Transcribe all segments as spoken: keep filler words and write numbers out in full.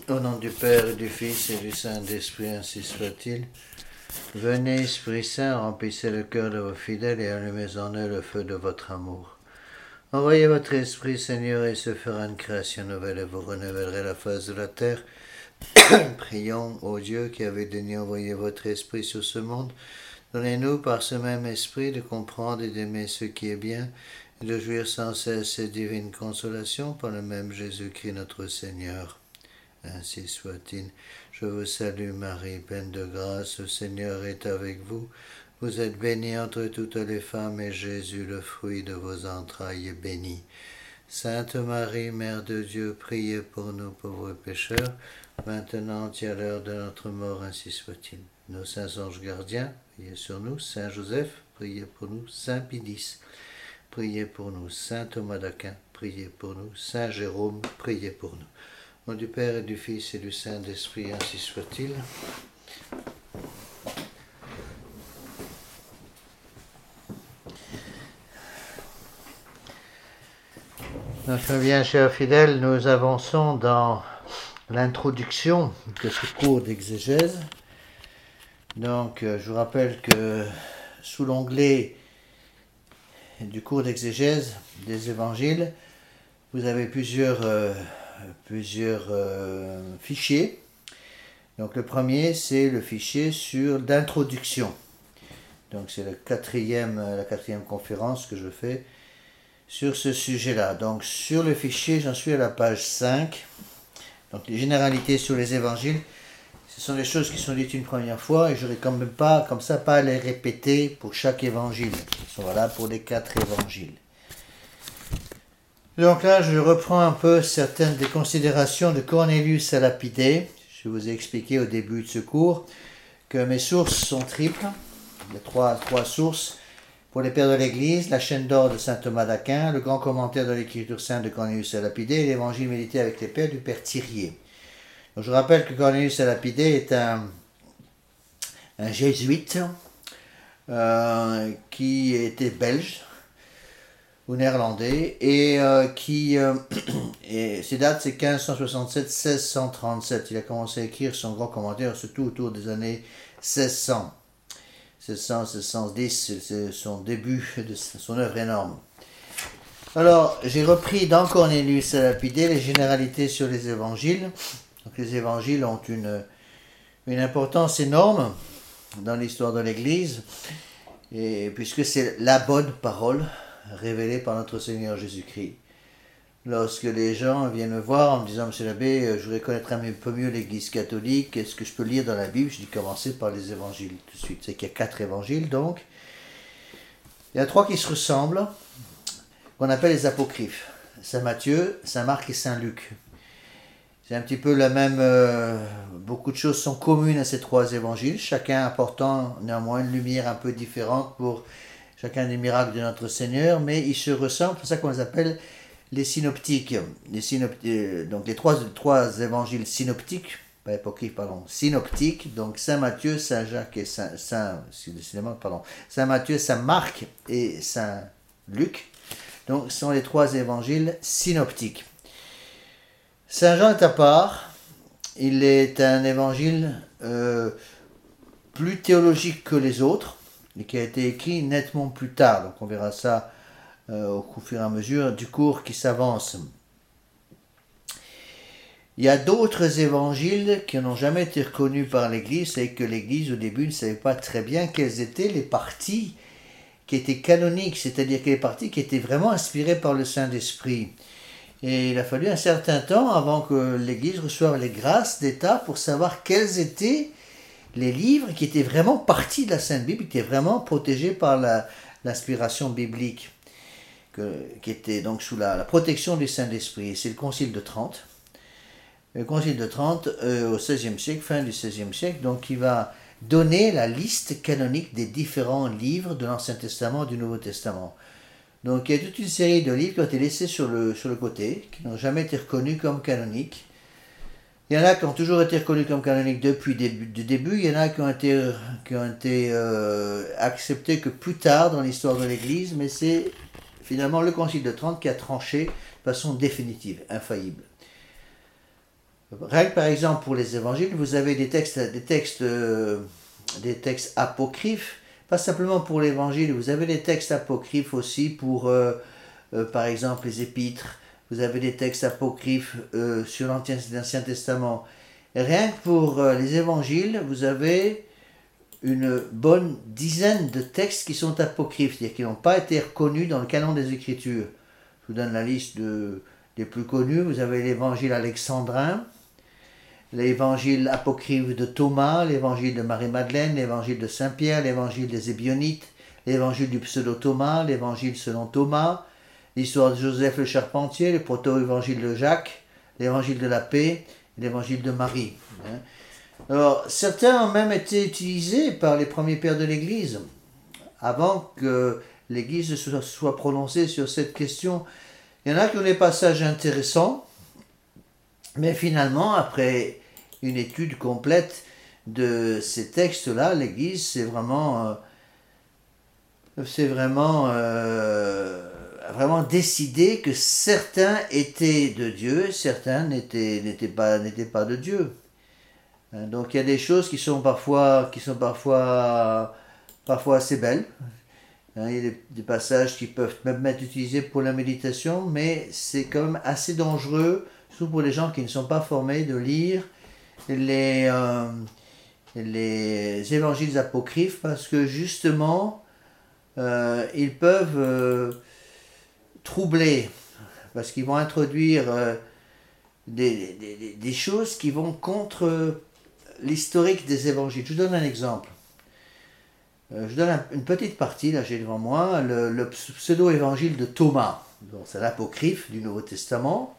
Au nom du Père, et du Fils, et du Saint-Esprit, ainsi soit-il. Venez, Esprit Saint, remplissez le cœur de vos fidèles et allumez en eux le feu de votre amour. Envoyez votre Esprit, Seigneur, et se fera une création nouvelle, et vous renouvellerez la face de la terre. Prions, ô Dieu, qui avez daigné envoyer votre Esprit sur ce monde. Donnez-nous, par ce même Esprit, de comprendre et d'aimer ce qui est bien, et de jouir sans cesse ces divines consolations par le même Jésus-Christ notre Seigneur. Ainsi soit-il. Je vous salue Marie, pleine de grâce, le Seigneur est avec vous. Vous êtes bénie entre toutes les femmes, et Jésus, le fruit de vos entrailles, est béni. Sainte Marie, Mère de Dieu, priez pour nous pauvres pécheurs, maintenant et à l'heure de notre mort, ainsi soit-il. Nos saints anges gardiens, priez sur nous. Saint Joseph, priez pour nous. Saint Pidis, priez pour nous. Saint Thomas d'Aquin, priez pour nous. Saint Jérôme, priez pour nous. Au nom du Père et du Fils et du Saint-Esprit, ainsi soit-il. Donc, bien, chers fidèles, nous avançons dans l'introduction de ce cours d'exégèse. Donc, je vous rappelle que sous l'onglet du cours d'exégèse des évangiles, vous avez plusieurs... Euh, plusieurs euh, fichiers. Donc le premier, c'est le fichier sur d'introduction. Donc c'est le quatrième, la quatrième conférence que je fais sur ce sujet-là. Donc sur le fichier, j'en suis à la page cinq. Donc les généralités sur les évangiles, ce sont des choses qui sont dites une première fois et je n'aurai quand même pas, comme ça, pas à les répéter pour chaque évangile. Ils sont valables pour les quatre évangiles. Donc là, je reprends un peu certaines des considérations de Cornelius à Lapidé. Je vous ai expliqué au début de ce cours que mes sources sont triples. Il y a trois, trois sources. Pour les pères de l'Église, la chaîne d'or de saint Thomas d'Aquin, le grand commentaire de l'Écriture sainte de Cornelius à Lapidé et l'évangile médité avec les pères du père Thirier. Donc je rappelle que Cornelius à Lapidé est un, un jésuite euh, qui était belge ou néerlandais, et euh, qui, euh, et ses dates c'est quinze cent soixante-sept à seize cent trente-sept. Il a commencé à écrire son grand commentaire surtout autour des années seize cents. seize cents, seize cent dix, c'est son début de son œuvre énorme. Alors, j'ai repris dans Cornelius à Lapidé les généralités sur les évangiles. Donc, les évangiles ont une, une importance énorme dans l'histoire de l'Église, et puisque c'est la bonne parole révélé par notre Seigneur Jésus-Christ. Lorsque les gens viennent me voir en me disant « Monsieur l'abbé, je voudrais connaître un peu mieux l'Église catholique, est-ce que je peux lire dans la Bible ?» Je dis « Commencez par les évangiles tout de suite. » C'est qu'il y a quatre évangiles, donc. Il y a trois qui se ressemblent, qu'on appelle les apocryphes. Saint Matthieu, Saint Marc et Saint Luc. C'est un petit peu la même... Euh, beaucoup de choses sont communes à ces trois évangiles, chacun apportant néanmoins une lumière un peu différente pour chacun des miracles de notre Seigneur, mais ils se ressemblent, c'est pour ça qu'on les appelle les synoptiques. Les synoptiques donc les trois, trois évangiles synoptiques, pas apocryphes, pardon, synoptiques, donc Saint Matthieu, Saint Jacques et Saint, Saint, pardon, Saint Matthieu, Saint Marc et Saint Luc, donc ce sont les trois évangiles synoptiques. Saint Jean est à part, il est un évangile euh, plus théologique que les autres, et qui a été écrit nettement plus tard. Donc on verra ça euh, au fur et à mesure du cours qui s'avance. Il y a d'autres évangiles qui n'ont jamais été reconnus par l'Église, et que l'Église au début ne savait pas très bien quelles étaient les parties qui étaient canoniques, c'est-à-dire les parties qui étaient vraiment inspirées par le Saint-Esprit. Et il a fallu un certain temps avant que l'Église reçoive les grâces d'État pour savoir quelles étaient les livres qui étaient vraiment partis de la Sainte Bible, qui étaient vraiment protégés par la, l'inspiration biblique, que, qui était donc sous la, la protection du Saint-Esprit. C'est le Concile de Trente. Le Concile de Trente, euh, au seizième siècle, fin du seizième siècle, donc qui va donner la liste canonique des différents livres de l'Ancien Testament et du Nouveau Testament. Donc il y a toute une série de livres qui ont été laissés sur le, sur le côté, qui n'ont jamais été reconnus comme canoniques. Il y en a qui ont toujours été reconnus comme canoniques depuis le début, du début, il y en a qui ont été, qui ont été euh, acceptés que plus tard dans l'histoire de l'Église, mais c'est finalement le Concile de Trente qui a tranché de façon définitive, infaillible. Rien que par exemple pour les évangiles, vous avez des textes, des textes, euh, des textes apocryphes, pas simplement pour l'évangile, vous avez des textes apocryphes aussi pour, euh, euh, par exemple, les épîtres, vous avez des textes apocryphes euh, sur l'Ancien Testament. Et rien que pour euh, les évangiles, vous avez une bonne dizaine de textes qui sont apocryphes, c'est-à-dire qui n'ont pas été reconnus dans le canon des Écritures. Je vous donne la liste de, des plus connus. Vous avez l'évangile alexandrin, l'évangile apocryphe de Thomas, l'évangile de Marie-Madeleine, l'évangile de Saint-Pierre, l'évangile des Ébionites, l'évangile du pseudo-Thomas, l'évangile selon Thomas, l'histoire de Joseph le charpentier, le proto-évangile de Jacques, l'évangile de la paix, l'évangile de Marie. Alors, certains ont même été utilisés par les premiers pères de l'Église, avant que l'Église se soit prononcée sur cette question. Il y en a qui ont des passages intéressants, mais finalement, après une étude complète de ces textes-là, l'Église s'est vraiment, euh, c'est vraiment, euh, vraiment décidé que certains étaient de Dieu, certains n'étaient, n'étaient pas, n'étaient pas de Dieu. Donc il y a des choses qui sont parfois, qui sont parfois, parfois assez belles. Il y a des, des passages qui peuvent même être utilisés pour la méditation, mais c'est quand même assez dangereux, surtout pour les gens qui ne sont pas formés, de lire les, euh, les évangiles apocryphes, parce que justement, euh, ils peuvent euh, troubler, parce qu'ils vont introduire euh, des, des, des choses qui vont contre l'historique des évangiles. Je vous donne un exemple. Euh, je donne un, une petite partie, là j'ai devant moi, le, le pseudo-évangile de Thomas. Bon, c'est l'apocryphe du Nouveau Testament.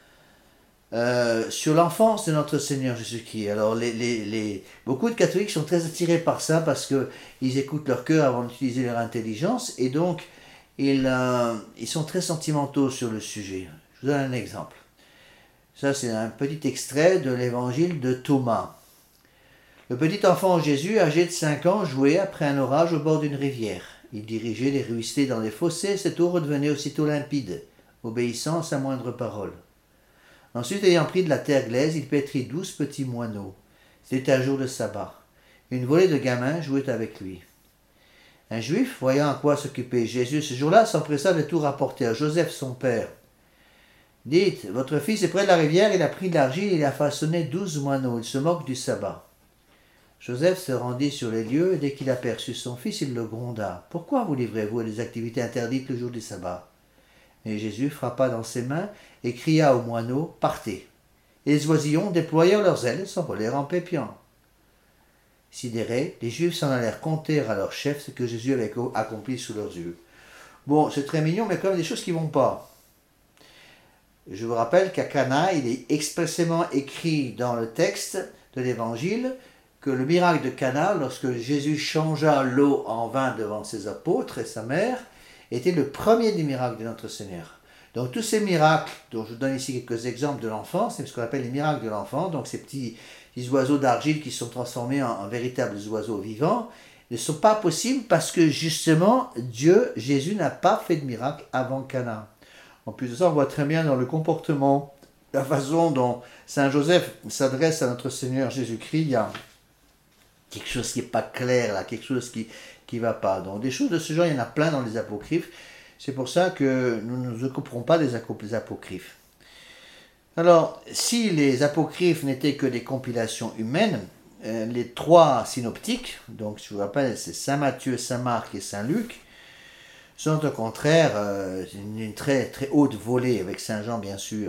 Euh, sur l'enfance de notre Seigneur Jésus-Christ. Alors, les, les, les, beaucoup de catholiques sont très attirés par ça parce qu'ils écoutent leur cœur avant d'utiliser leur intelligence et donc ils, euh, ils sont très sentimentaux sur le sujet. Je vous donne un exemple. Ça, c'est un petit extrait de l'évangile de Thomas. Le petit enfant Jésus, âgé de cinq ans, jouait après un orage au bord d'une rivière. Il dirigeait les ruisselets dans les fossés, cette eau redevenait aussitôt limpide, obéissant à sa moindre parole. Ensuite, ayant pris de la terre glaise, il pétrit douze petits moineaux. C'était un jour de sabbat. Une volée de gamins jouait avec lui. Un juif, voyant à quoi s'occupait Jésus ce jour-là, s'empressa de tout rapporter à Joseph, son père. Dites, votre fils est près de la rivière, il a pris de l'argile et il a façonné douze moineaux. Il se moque du sabbat. Joseph se rendit sur les lieux et dès qu'il aperçut son fils, il le gronda. Pourquoi vous livrez-vous à des activités interdites le jour du sabbat? Et Jésus frappa dans ses mains et cria aux moineaux, partez. Et les oisillons déployèrent leurs ailes et s'envolèrent en pépiant. Sidérés, les Juifs s'en allèrent conter à leur chef ce que Jésus avait accompli sous leurs yeux. Bon, c'est très mignon, mais quand même des choses qui ne vont pas. Je vous rappelle qu'à Cana, il est expressément écrit dans le texte de l'Évangile que le miracle de Cana, lorsque Jésus changea l'eau en vin devant ses apôtres et sa mère, était le premier des miracles de notre Seigneur. Donc tous ces miracles, dont je vous donne ici quelques exemples de l'enfance, c'est ce qu'on appelle les miracles de l'enfant, donc ces petits, petits oiseaux d'argile qui sont transformés en, en véritables oiseaux vivants, ne sont pas possibles parce que justement, Dieu, Jésus n'a pas fait de miracle avant Cana. En plus de ça, on voit très bien dans le comportement, la façon dont Saint Joseph s'adresse à notre Seigneur Jésus-Christ, il y a quelque chose qui n'est pas clair, là, quelque chose qui qui va pas. Donc des choses de ce genre, il y en a plein dans les apocryphes. C'est pour ça que nous ne nous occuperons pas des apocryphes. Alors, si les apocryphes n'étaient que des compilations humaines, euh, les trois synoptiques, donc je vous rappelle, c'est Saint Matthieu, Saint Marc et Saint Luc, sont au contraire euh, une, une très, très haute volée, avec Saint Jean bien sûr.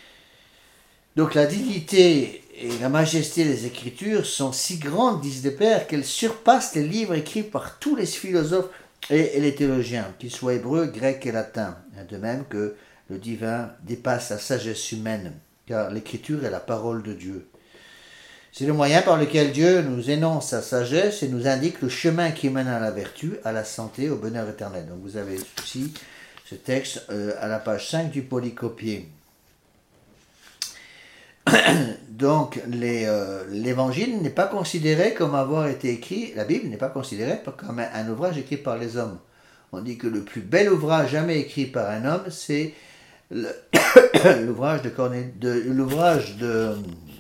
Donc la dignité et la majesté des Écritures sont si grandes, disent les pères, qu'elles surpassent les livres écrits par tous les philosophes et les théologiens, qu'ils soient hébreux, grecs et latins. De même que le divin dépasse la sagesse humaine, car l'Écriture est la parole de Dieu. C'est le moyen par lequel Dieu nous énonce sa sagesse et nous indique le chemin qui mène à la vertu, à la santé, au bonheur éternel. Donc vous avez ici ce texte euh, à la page cinq du polycopier. Donc les, euh, l'évangile n'est pas considéré comme avoir été écrit, la Bible n'est pas considérée comme un, un ouvrage écrit par les hommes. On dit que le plus bel ouvrage jamais écrit par un homme, c'est le, l'ouvrage de, Corné, de, l'ouvrage de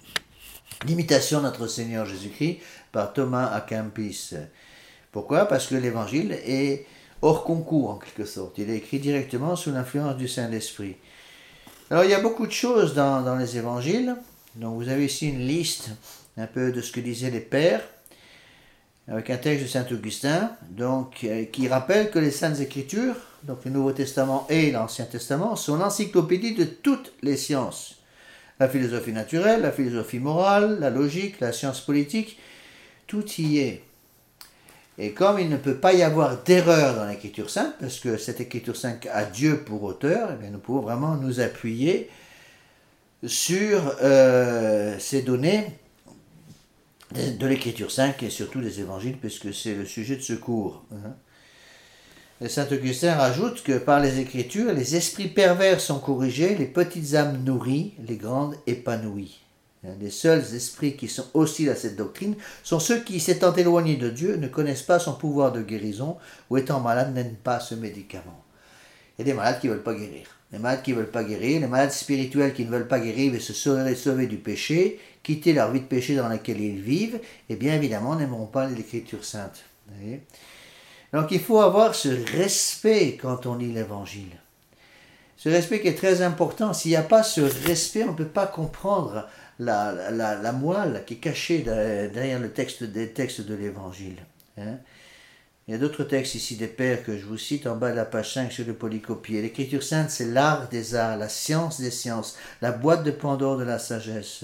l'imitation de notre Seigneur Jésus-Christ par Thomas à Kempis. Pourquoi? Parce que l'évangile est hors concours en quelque sorte. Il est écrit directement sous l'influence du Saint-Esprit. Alors il y a beaucoup de choses dans, dans les évangiles. Donc vous avez ici une liste un peu de ce que disaient les pères, avec un texte de saint Augustin, donc, euh, qui rappelle que les Saintes Écritures, donc le Nouveau Testament et l'Ancien Testament, sont l'encyclopédie de toutes les sciences. La philosophie naturelle, la philosophie morale, la logique, la science politique, tout y est. Et comme il ne peut pas y avoir d'erreur dans l'Écriture sainte, parce que cette Écriture sainte a Dieu pour auteur, eh bien nous pouvons vraiment nous appuyer sur euh, ces données de, de l'Écriture sainte et surtout des évangiles, puisque c'est le sujet de ce cours. Et saint Augustin rajoute que par les Écritures, les esprits pervers sont corrigés, les petites âmes nourries, les grandes épanouies. Les seuls esprits qui sont hostiles à cette doctrine sont ceux qui, s'étant éloignés de Dieu, ne connaissent pas son pouvoir de guérison ou étant malades n'aiment pas ce médicament. Il y a des malades qui ne veulent pas guérir. Les malades qui ne veulent pas guérir, les malades spirituels qui ne veulent pas guérir et se sauver, sauver du péché, quitter leur vie de péché dans laquelle ils vivent, et bien évidemment n'aimeront pas l'Écriture sainte. Vous voyez ? Donc il faut avoir ce respect quand on lit l'Évangile. Ce respect qui est très important. S'il n'y a pas ce respect, on ne peut pas comprendre la, la, la moelle qui est cachée derrière le texte, des textes de l'Évangile. Hein. Il y a d'autres textes ici des pères que je vous cite en bas de la page cinq sur le polycopier. L'Écriture sainte, c'est l'art des arts, la science des sciences, la boîte de Pandore de la sagesse.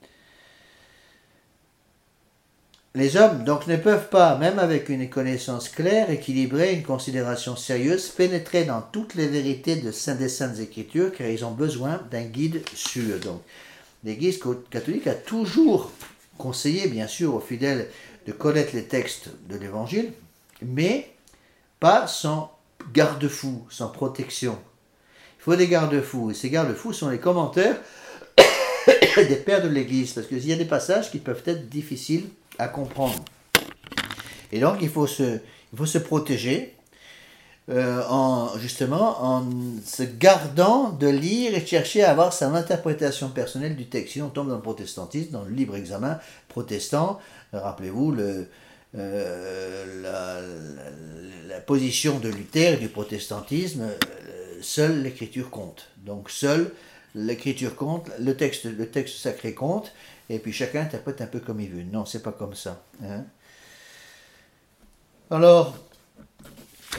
Les hommes, donc, ne peuvent pas, même avec une connaissance claire, équilibrée, une considération sérieuse, pénétrer dans toutes les vérités de Saint des Saintes Écritures, car ils ont besoin d'un guide sûr. Donc, l'Église catholique a toujours conseillé, bien sûr, aux fidèles de connaître les textes de l'Évangile, mais pas sans garde-fou, sans protection. Il faut des garde-fous, et ces garde-fous sont les commentaires des pères de l'Église, parce qu'il y a des passages qui peuvent être difficiles à comprendre. Et donc il faut se, il faut se protéger euh, en, justement en se gardant de lire et de chercher à avoir son interprétation personnelle du texte. Sinon on tombe dans le protestantisme, dans le libre examen protestant. Rappelez-vous le, euh, la, la, la position de Luther et du protestantisme, euh, seule l'Écriture compte. Donc seule l'Écriture compte, le texte, le texte sacré compte, et puis chacun interprète un peu comme il veut. Non, c'est pas comme ça. Hein. Alors, euh,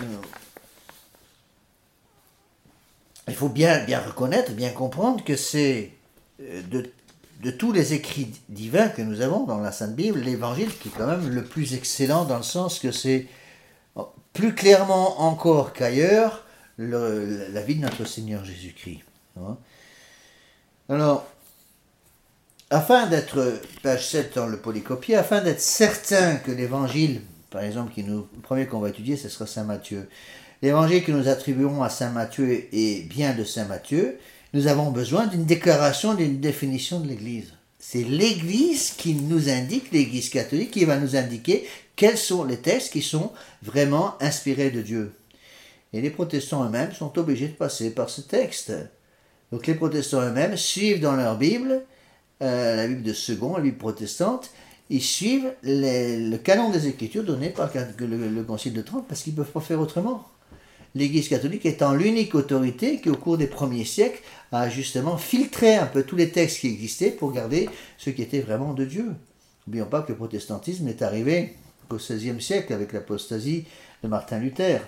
il faut bien, bien reconnaître, bien comprendre que c'est euh, de, de tous les écrits divins que nous avons dans la Sainte Bible, l'Évangile qui est quand même le plus excellent dans le sens que c'est plus clairement encore qu'ailleurs le, la vie de notre Seigneur Jésus-Christ. Hein. Alors, afin d'être, page sept dans le polycopier, afin d'être certain que l'évangile, par exemple, qui nous, le premier qu'on va étudier, ce sera Saint Matthieu. L'évangile que nous attribuerons à Saint Matthieu est bien de Saint Matthieu, nous avons besoin d'une déclaration, d'une définition de l'Église. C'est l'Église qui nous indique, l'Église catholique, qui va nous indiquer quels sont les textes qui sont vraiment inspirés de Dieu. Et les protestants eux-mêmes sont obligés de passer par ce texte. Donc les protestants eux-mêmes suivent dans leur Bible, Euh, la Bible de Second, la Bible protestante, ils suivent les, le canon des Écritures donné par le, le, le Concile de Trente parce qu'ils ne peuvent pas faire autrement. L'Église catholique étant l'unique autorité qui, au cours des premiers siècles, a justement filtré un peu tous les textes qui existaient pour garder ce qui était vraiment de Dieu. N'oublions pas que le protestantisme est arrivé au seizième siècle avec l'apostasie de Martin Luther.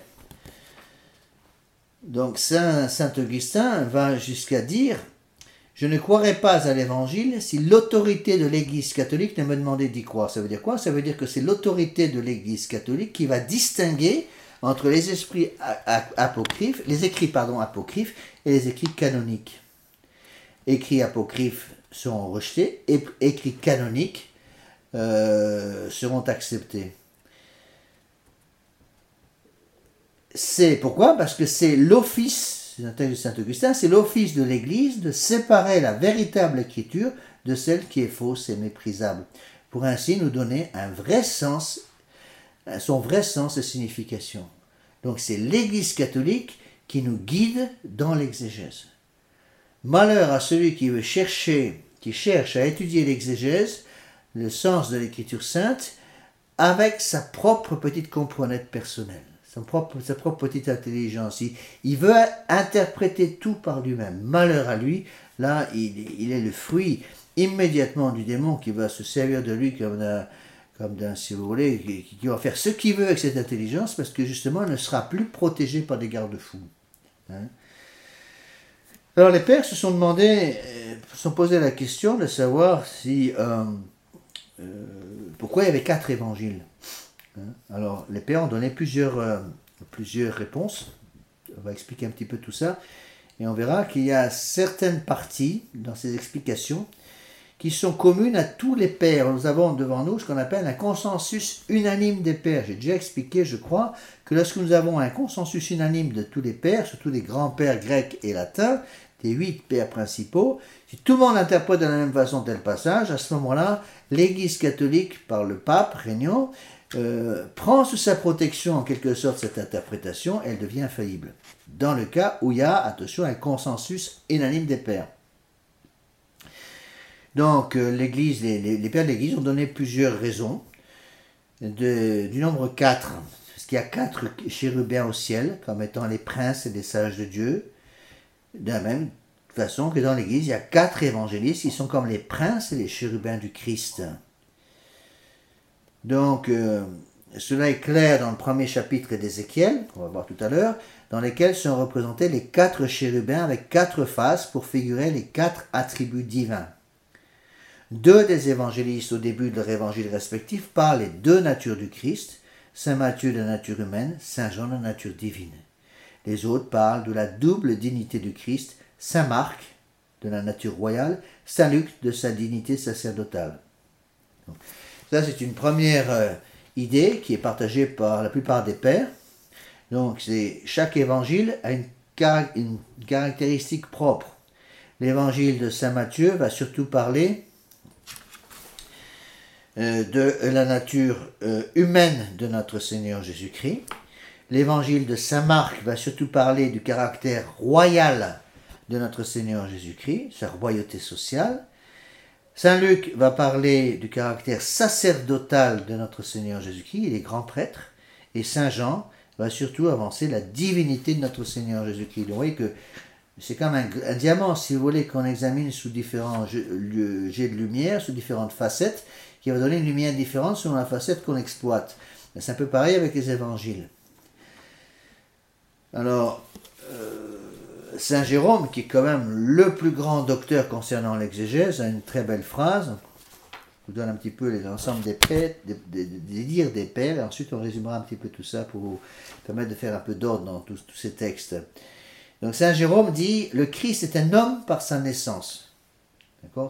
Donc Saint, Saint Augustin va jusqu'à dire: je ne croirais pas à l'Évangile si l'autorité de l'Église catholique ne me demandait d'y croire. Ça veut dire quoi? Ça veut dire que c'est l'autorité de l'Église catholique qui va distinguer entre les esprits apocryphes, les écrits pardon, apocryphes et les écrits canoniques. Écrits apocryphes seront rejetés, et écrits canoniques euh, seront acceptés. C'est pourquoi? Parce que c'est l'office, c'est un texte de saint Augustin, c'est l'office de l'Église de séparer la véritable écriture de celle qui est fausse et méprisable, pour ainsi nous donner un vrai sens, son vrai sens et signification. Donc c'est l'Église catholique qui nous guide dans l'exégèse. Malheur à celui qui veut chercher, qui cherche à étudier l'exégèse le sens de l'écriture sainte avec sa propre petite comprenette personnelle, son propre, sa propre petite intelligence. Il, il veut interpréter tout par lui-même. Malheur à lui, là, il, il est le fruit immédiatement du démon qui va se servir de lui comme d'un, comme d'un si vous voulez, qui, qui va faire ce qu'il veut avec cette intelligence, parce que justement, il ne sera plus protégé par des garde-fous. Hein? Alors les pères se sont demandé, se sont posé la question de savoir si... Euh, Euh, pourquoi il y avait quatre évangiles. Hein? Alors, les pères ont donné plusieurs, euh, plusieurs réponses. On va expliquer un petit peu tout ça. Et on verra qu'il y a certaines parties dans ces explications qui sont communes à tous les pères. Nous avons devant nous ce qu'on appelle un consensus unanime des pères. J'ai déjà expliqué, je crois, que lorsque nous avons un consensus unanime de tous les pères, surtout les grands pères grecs et latins, des huit pères principaux, si tout le monde interprète de la même façon tel passage, à ce moment-là, l'Église catholique, par le pape régnant, euh, prend sous sa protection en quelque sorte cette interprétation, elle devient infaillible. Dans le cas où il y a, attention, un consensus unanime des pères. Donc, euh, l'Église, les, les, les pères de l'Église ont donné plusieurs raisons, de, du nombre quatre, parce qu'il y a quatre chérubins au ciel, comme étant les princes et les sages de Dieu, de la même façon que dans l'Église, il y a quatre évangélistes qui sont comme les princes et les chérubins du Christ. Donc, euh, cela est clair dans le premier chapitre d'Ézéchiel, qu'on va voir tout à l'heure, dans lesquels sont représentés les quatre chérubins avec quatre faces pour figurer les quatre attributs divins. Deux des évangélistes au début de leur évangile respectif parlent les deux natures du Christ, Saint Matthieu de la nature humaine, Saint Jean de la nature divine. Les autres parlent de la double dignité du Christ, Saint Marc de la nature royale, Saint Luc de sa dignité sacerdotale. Donc, ça, c'est une première euh, idée qui est partagée par la plupart des pères. Donc, c'est, chaque évangile a une, car- une caractéristique propre. L'évangile de Saint Matthieu va surtout parler euh, de la nature euh, humaine de notre Seigneur Jésus-Christ. L'évangile de Saint Marc va surtout parler du caractère royal de notre Seigneur Jésus-Christ, sa royauté sociale. Saint Luc va parler du caractère sacerdotal de notre Seigneur Jésus-Christ, il est grand prêtre. Et Saint Jean va surtout avancer la divinité de notre Seigneur Jésus-Christ. Donc vous voyez que c'est comme un, un diamant, si vous voulez, qu'on examine sous différents jets de lumière, sous différentes facettes, qui va donner une lumière différente selon la facette qu'on exploite. C'est un peu pareil avec les évangiles. Alors, euh, Saint Jérôme, qui est quand même le plus grand docteur concernant l'exégèse, a une très belle phrase. Je vous donne un petit peu l'ensemble des, pères, des, des, des dires des pères, et ensuite on résumera un petit peu tout ça pour vous permettre de faire un peu d'ordre dans tous, tous ces textes. Donc Saint Jérôme dit « Le Christ est un homme par sa naissance ». D'accord ?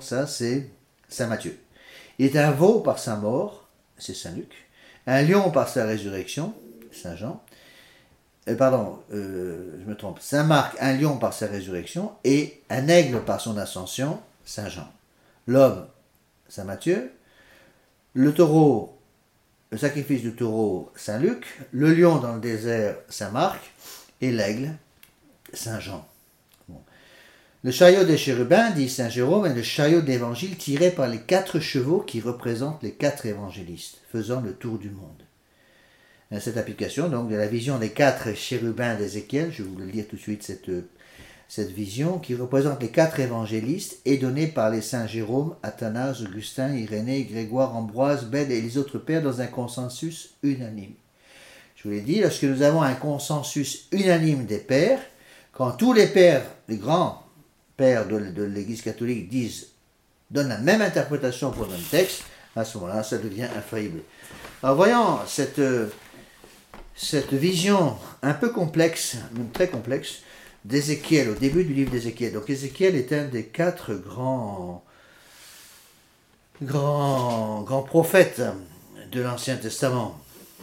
Ça, c'est Saint Matthieu. Il est un veau par sa mort, c'est Saint Luc. Un lion par sa résurrection, Saint Jean. Euh, pardon, euh, je me trompe. Saint Marc, un lion par sa résurrection, et un aigle par son ascension, Saint Jean. L'homme, Saint Matthieu. Le taureau, le sacrifice du taureau, Saint Luc. Le lion dans le désert, Saint Marc. Et l'aigle, Saint Jean. Bon. Le chariot des chérubins, dit Saint Jérôme, est le chariot d'évangile tiré par les quatre chevaux qui représentent les quatre évangélistes, faisant le tour du monde. Cette application, donc, de la vision des quatre chérubins d'Ézéchiel, je vais vous le lire tout de suite, cette, cette vision, qui représente les quatre évangélistes, est donnée par les saints Jérôme, Athanase, Augustin, Irénée, Grégoire, Ambroise, Bède et les autres pères dans un consensus unanime. Je vous l'ai dit, lorsque nous avons un consensus unanime des pères, quand tous les pères, les grands pères de, de l'Église catholique disent, donnent la même interprétation pour le même texte, à ce moment-là, ça devient infaillible. Alors voyons cette, cette vision un peu complexe, même très complexe, d'Ézéchiel, au début du livre d'Ézéchiel. Donc Ézéchiel est un des quatre grands, grands, grands prophètes de l'Ancien Testament.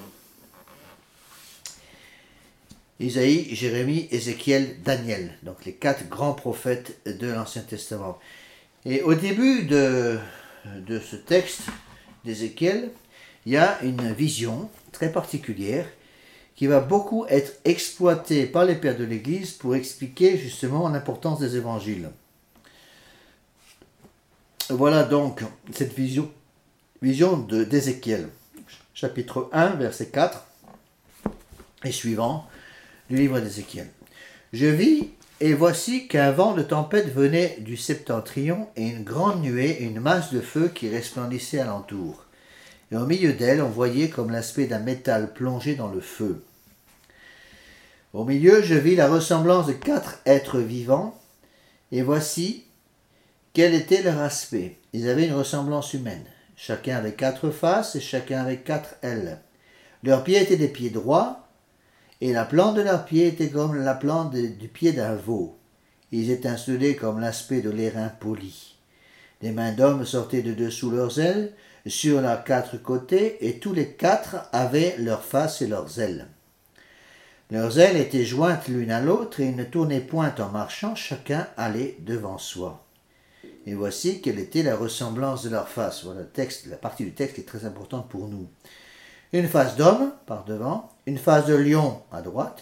Isaïe, Jérémie, Ézéchiel, Daniel, donc les quatre grands prophètes de l'Ancien Testament. Et au début de, de ce texte d'Ézéchiel, il y a une vision très particulière qui va beaucoup être exploitée par les pères de l'Église pour expliquer justement l'importance des évangiles. Voilà donc cette vision vision de, d'Ézéchiel, chapitre un, verset quatre et suivant du livre d'Ézéchiel. Je vis, et voici qu'un vent de tempête venait du septentrion, et une grande nuée et une masse de feu qui resplendissait alentour. Et au milieu d'elle, on voyait comme l'aspect d'un métal plongé dans le feu. Au milieu, je vis la ressemblance de quatre êtres vivants, et voici quel était leur aspect. Ils avaient une ressemblance humaine. Chacun avait quatre faces et chacun avait quatre ailes. Leurs pieds étaient des pieds droits, et la plante de leurs pieds était comme la plante de, du pied d'un veau. Ils étincelaient comme l'aspect de l'airain poli. Des mains d'hommes sortaient de dessous leurs ailes, sur leurs quatre côtés, et tous les quatre avaient leurs faces et leurs ailes. Leurs ailes étaient jointes l'une à l'autre, et ils ne tournaient point en marchant, chacun allait devant soi. Et voici quelle était la ressemblance de leur face. Voilà le texte, la partie du texte qui est très importante pour nous. Une face d'homme par devant, une face de lion à droite,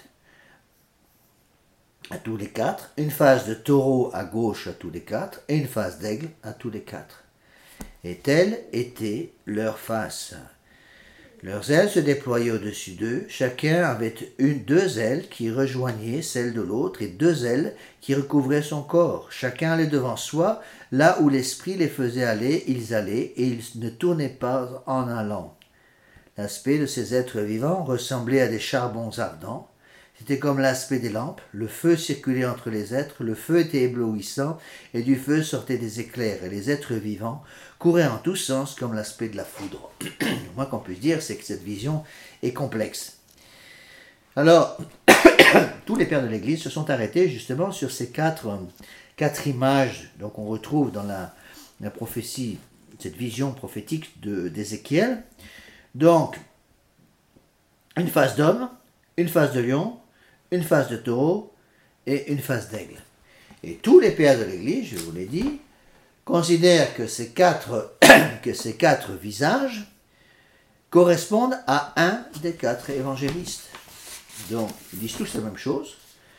à tous les quatre, une face de taureau à gauche à tous les quatre, et une face d'aigle à tous les quatre. Et telle était leur face. Leurs ailes se déployaient au-dessus d'eux, chacun avait une, deux ailes qui rejoignaient celles de l'autre, et deux ailes qui recouvraient son corps. Chacun allait devant soi, là où l'esprit les faisait aller, ils allaient, et ils ne tournaient pas en allant. L'aspect de ces êtres vivants ressemblait à des charbons ardents. C'était comme l'aspect des lampes. Le feu circulait entre les êtres, le feu était éblouissant, et du feu sortaient des éclairs, et les êtres vivants couraient en tous sens comme l'aspect de la foudre. Le moins qu'on puisse dire, c'est que cette vision est complexe. Alors, tous les pères de l'Église se sont arrêtés justement sur ces quatre, quatre images donc on retrouve dans la, la prophétie, cette vision prophétique de, d'Ézéchiel. Donc, une face d'homme, une face de lion, une face de taureau et une face d'aigle. Et tous les pères de l'Église, je vous l'ai dit, considèrent que ces quatre, que ces quatre visages correspondent à un des quatre évangélistes. Donc, ils disent tous la même chose,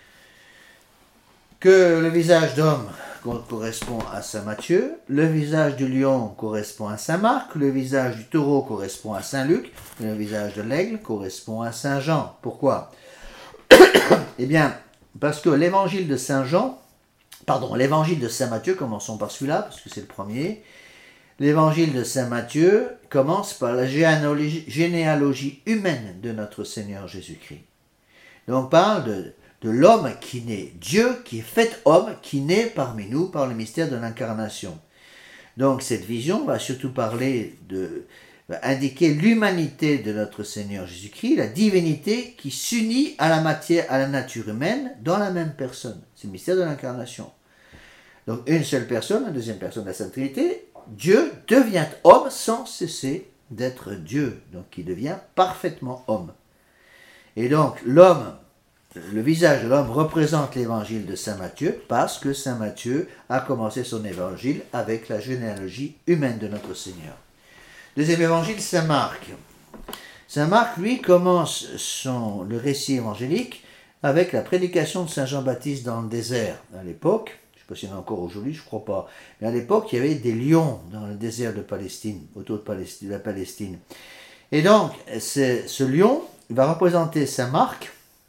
que le visage d'homme correspond à saint Matthieu, le visage du lion correspond à saint Marc, le visage du taureau correspond à saint Luc, et le visage de l'aigle correspond à saint Jean. Pourquoi ? Eh bien, parce que l'évangile de saint Jean, pardon, l'évangile de saint Matthieu, commençons par celui-là, parce que c'est le premier, l'évangile de saint Matthieu commence par la généalogie, généalogie humaine de notre Seigneur Jésus-Christ. Donc on parle de de l'homme qui naît, Dieu qui est fait homme, qui naît parmi nous par le mystère de l'incarnation. Donc cette vision va surtout parler de, va indiquer l'humanité de notre Seigneur Jésus-Christ, la divinité qui s'unit à la matière, à la nature humaine dans la même personne. C'est le mystère de l'incarnation. Donc une seule personne, la deuxième personne de la Sainte Trinité, Dieu devient homme sans cesser d'être Dieu, donc il devient parfaitement homme. Et donc l'homme, le visage de l'homme représente l'évangile de saint Matthieu parce que saint Matthieu a commencé son évangile avec la généalogie humaine de notre Seigneur. Deuxième évangile, saint Marc. Saint Marc, lui, commence son, le récit évangélique avec la prédication de saint Jean-Baptiste dans le désert. À l'époque, je ne sais pas s'il y en a encore aujourd'hui, je ne crois pas, mais à l'époque, il y avait des lions dans le désert de Palestine, autour de, Palestine, de la Palestine. Et donc, ce lion va représenter saint Marc,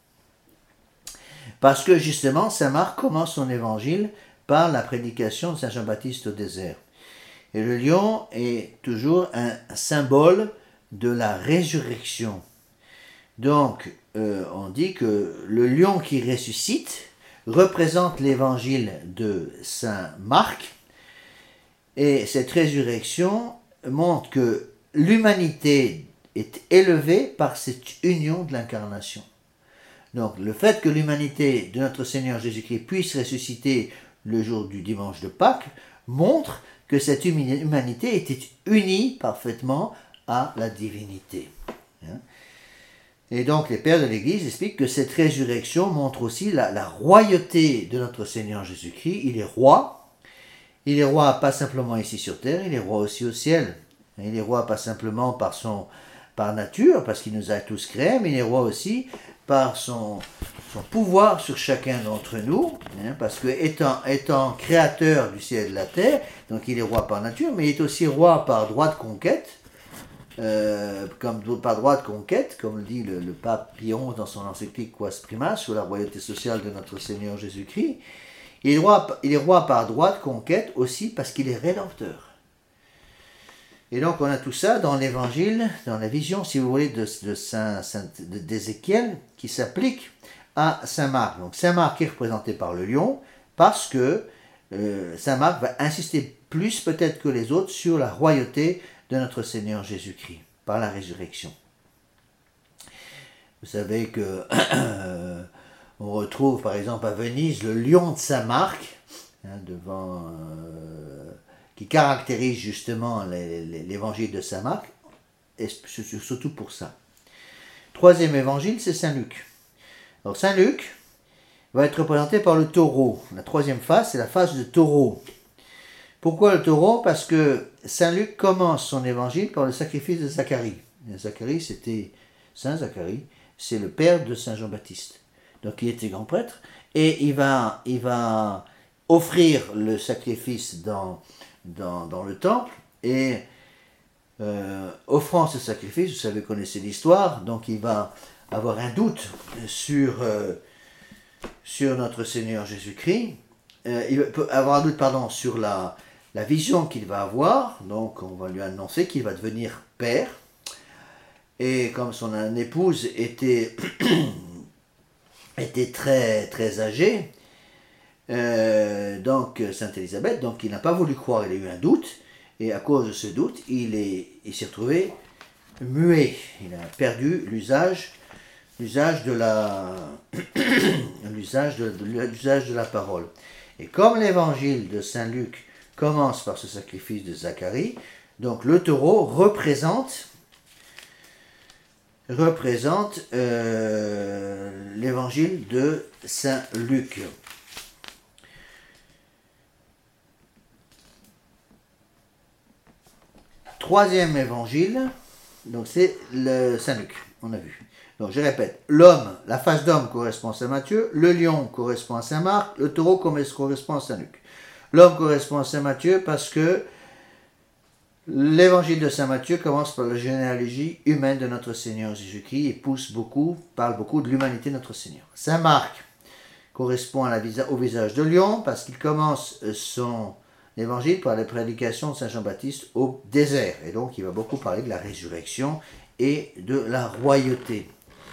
parce que justement, saint Marc commence son évangile par la prédication de saint Jean-Baptiste au désert. Et le lion est toujours un symbole de la résurrection. Donc, euh, on dit que le lion qui ressuscite représente l'évangile de saint Marc. Et cette résurrection montre que l'humanité est élevée par cette union de l'incarnation. Donc le fait que l'humanité de notre Seigneur Jésus-Christ puisse ressusciter le jour du dimanche de Pâques montre que cette humanité était unie parfaitement à la divinité. Et donc les pères de l'Église expliquent que cette résurrection montre aussi la, la royauté de notre Seigneur Jésus-Christ. Il est roi. Il est roi pas simplement ici sur terre, il est roi aussi au ciel. Il est roi pas simplement par, son, par nature, parce qu'il nous a tous créés, mais il est roi aussi par son, son pouvoir sur chacun d'entre nous, hein, parce que étant, étant créateur du ciel et de la terre, donc il est roi par nature, mais il est aussi roi par droit de conquête, euh, comme par droit de conquête, comme le dit le, le pape Pie onze dans son encyclique Quas Primas, sur la royauté sociale de notre Seigneur Jésus-Christ. Il est roi, il est roi par droit de conquête aussi parce qu'il est rédempteur. Et donc on a tout ça dans l'évangile, dans la vision, si vous voulez, de, de Saint, Saint, de, d'Ézéchiel, qui s'applique à Saint Marc. Donc Saint Marc est représenté par le lion, parce que euh, Saint Marc va insister plus peut-être que les autres sur la royauté de notre Seigneur Jésus-Christ, par la résurrection. Vous savez que on retrouve par exemple à Venise le lion de Saint Marc, hein, devant... Euh, qui caractérise justement l'évangile de Saint Marc, et surtout pour ça. Troisième évangile, c'est Saint Luc. Alors Saint Luc va être représenté par le taureau. La troisième phase, c'est la phase de taureau. Pourquoi le taureau? Parce que Saint Luc commence son évangile par le sacrifice de Zacharie. Et Zacharie, c'était Saint Zacharie, c'est le père de Saint Jean-Baptiste. Donc il était grand prêtre, et il va, il va offrir le sacrifice dans... Dans, dans le temple, et euh, offrant ce sacrifice, vous savez, connaissez l'histoire, donc il va avoir un doute sur, euh, sur notre Seigneur Jésus-Christ, euh, il peut avoir un doute, pardon, sur la, la vision qu'il va avoir, donc on va lui annoncer qu'il va devenir père, et comme son épouse était, était très, très âgée, Euh, donc Sainte Élisabeth, donc il n'a pas voulu croire, il a eu un doute, et à cause de ce doute, il est, il s'est retrouvé muet. Il a perdu l'usage, l'usage de la, l'usage de, de, l'usage de la parole. Et comme l'évangile de Saint Luc commence par ce sacrifice de Zacharie, donc le taureau représente, représente euh, l'évangile de Saint Luc. Troisième évangile, donc c'est le Saint Luc, on a vu. Donc je répète, l'homme, la face d'homme correspond à Saint Matthieu, le lion correspond à Saint Marc, le taureau correspond à Saint Luc. L'homme correspond à Saint Matthieu parce que l'évangile de Saint Matthieu commence par la généalogie humaine de notre Seigneur Jésus-Christ et pousse beaucoup, parle beaucoup de l'humanité de notre Seigneur. Saint Marc correspond à la, au visage de lion parce qu'il commence son l'évangile par la prédication de Saint Jean-Baptiste au désert. Et donc, il va beaucoup parler de la résurrection et de la royauté.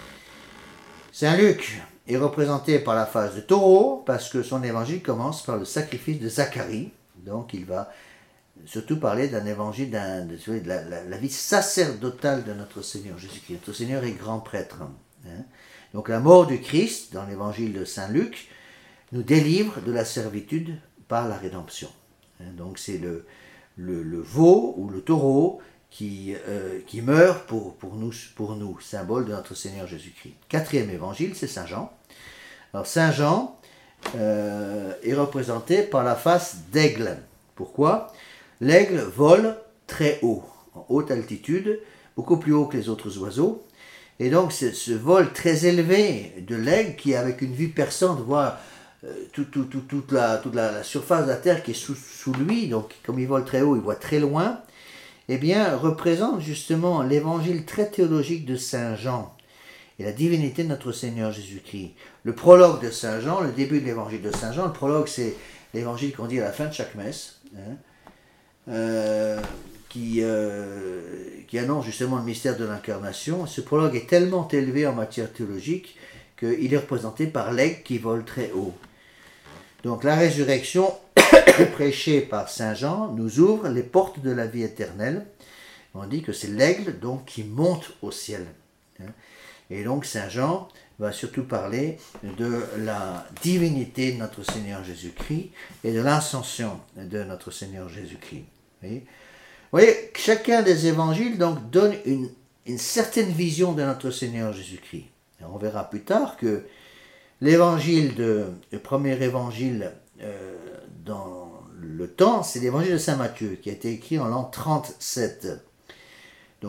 Saint Luc est représenté par la phase de taureau, parce que son évangile commence par le sacrifice de Zacharie. Donc, il va surtout parler d'un évangile, d'un, de, de la, la, la vie sacerdotale de notre Seigneur Jésus-Christ. Notre Seigneur est grand prêtre. Hein. Donc, la mort du Christ, dans l'évangile de Saint Luc, nous délivre de la servitude par la rédemption. Donc c'est le, le, le veau ou le taureau qui, euh, qui meurt pour, pour, nous, pour nous, symbole de notre Seigneur Jésus-Christ. Quatrième évangile, c'est Saint Jean. Alors Saint Jean euh, est représenté par la face d'aigle. Pourquoi? L'aigle vole très haut, en haute altitude, beaucoup plus haut que les autres oiseaux. Et donc c'est ce vol très élevé de l'aigle qui, avec une vue perçante, voit Tout, tout, tout, toute, la, toute la, la surface de la terre qui est sous, sous lui, donc comme il vole très haut, il voit très loin, eh bien, représente justement l'évangile très théologique de Saint Jean et la divinité de notre Seigneur Jésus-Christ. Le prologue de Saint Jean, le début de l'évangile de Saint Jean, le prologue c'est l'évangile qu'on dit à la fin de chaque messe, hein, euh, qui, euh, qui annonce justement le mystère de l'incarnation. Ce prologue est tellement élevé en matière théologique qu'il est représenté par l'aigle qui vole très haut. Donc la résurrection prêchée par Saint Jean nous ouvre les portes de la vie éternelle. On dit que c'est l'aigle donc qui monte au ciel. Et donc Saint Jean va surtout parler de la divinité de notre Seigneur Jésus-Christ et de l'ascension de notre Seigneur Jésus-Christ. Vous voyez, chacun des évangiles donc donne une, une certaine vision de notre Seigneur Jésus-Christ. Et on verra plus tard que l'évangile, de, le premier évangile euh, dans le temps, c'est l'évangile de Saint Matthieu, qui a été écrit en l'an trente-sept. Donc,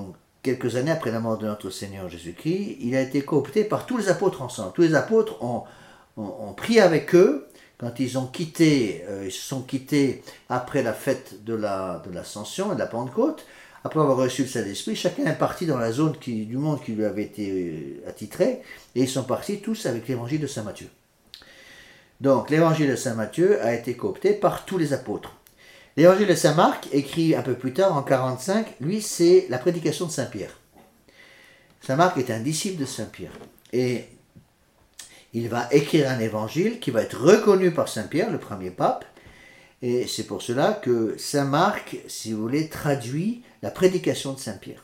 quelques années après la mort de notre Seigneur Jésus-Christ, il a été coopté par tous les apôtres ensemble. Tous les apôtres ont, ont, ont pris avec eux, quand ils ont quitté, euh, ils se sont quittés après la fête de la, de l'Ascension et de la Pentecôte, après avoir reçu le Saint-Esprit, chacun est parti dans la zone qui, du monde qui lui avait été attitrée, et ils sont partis tous avec l'évangile de Saint Matthieu. Donc l'évangile de Saint Matthieu a été coopté par tous les apôtres. L'évangile de Saint Marc, écrit un peu plus tard en quarante-cinq, lui c'est la prédication de Saint Pierre. Saint Marc est un disciple de Saint Pierre, et il va écrire un évangile qui va être reconnu par Saint Pierre, le premier pape, et c'est pour cela que Saint Marc, si vous voulez, traduit la prédication de Saint Pierre.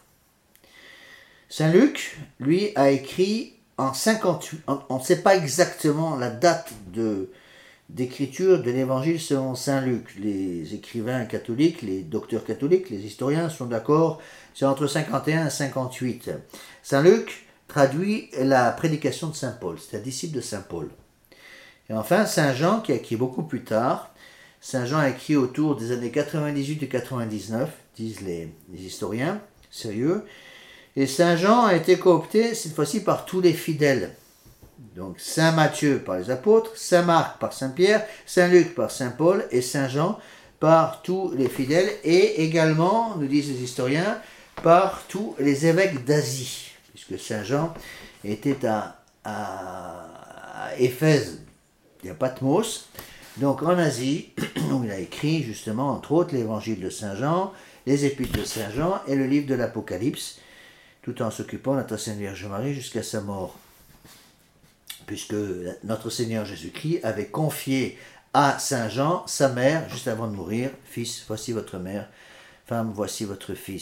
Saint Luc, lui, a écrit en cinquante-huit, on ne sait pas exactement la date de, d'écriture de l'évangile selon Saint Luc. Les écrivains catholiques, les docteurs catholiques, les historiens sont d'accord, c'est entre cinquante et un et cinquante-huit. Saint Luc traduit la prédication de Saint Paul, c'est un disciple de Saint Paul. Et enfin, Saint Jean, qui a écrit beaucoup plus tard, Saint Jean a écrit autour des années quatre-vingt-dix-huit et quatre-vingt-dix-neuf, disent les, les historiens sérieux, et Saint Jean a été coopté cette fois-ci par tous les fidèles. Donc Saint Matthieu par les apôtres, Saint Marc par Saint Pierre, Saint Luc par Saint Paul et Saint Jean par tous les fidèles, et également, nous disent les historiens, par tous les évêques d'Asie, puisque Saint Jean était à, à, à Éphèse, il y a Patmos, donc en Asie, où il a écrit justement, entre autres, l'évangile de Saint Jean, les épîtres de Saint Jean et le livre de l'Apocalypse, tout en s'occupant de notre Sainte Vierge Marie jusqu'à sa mort. Puisque notre Seigneur Jésus-Christ avait confié à Saint Jean, sa mère, juste avant de mourir, « Fils, voici votre mère, femme, voici votre fils ».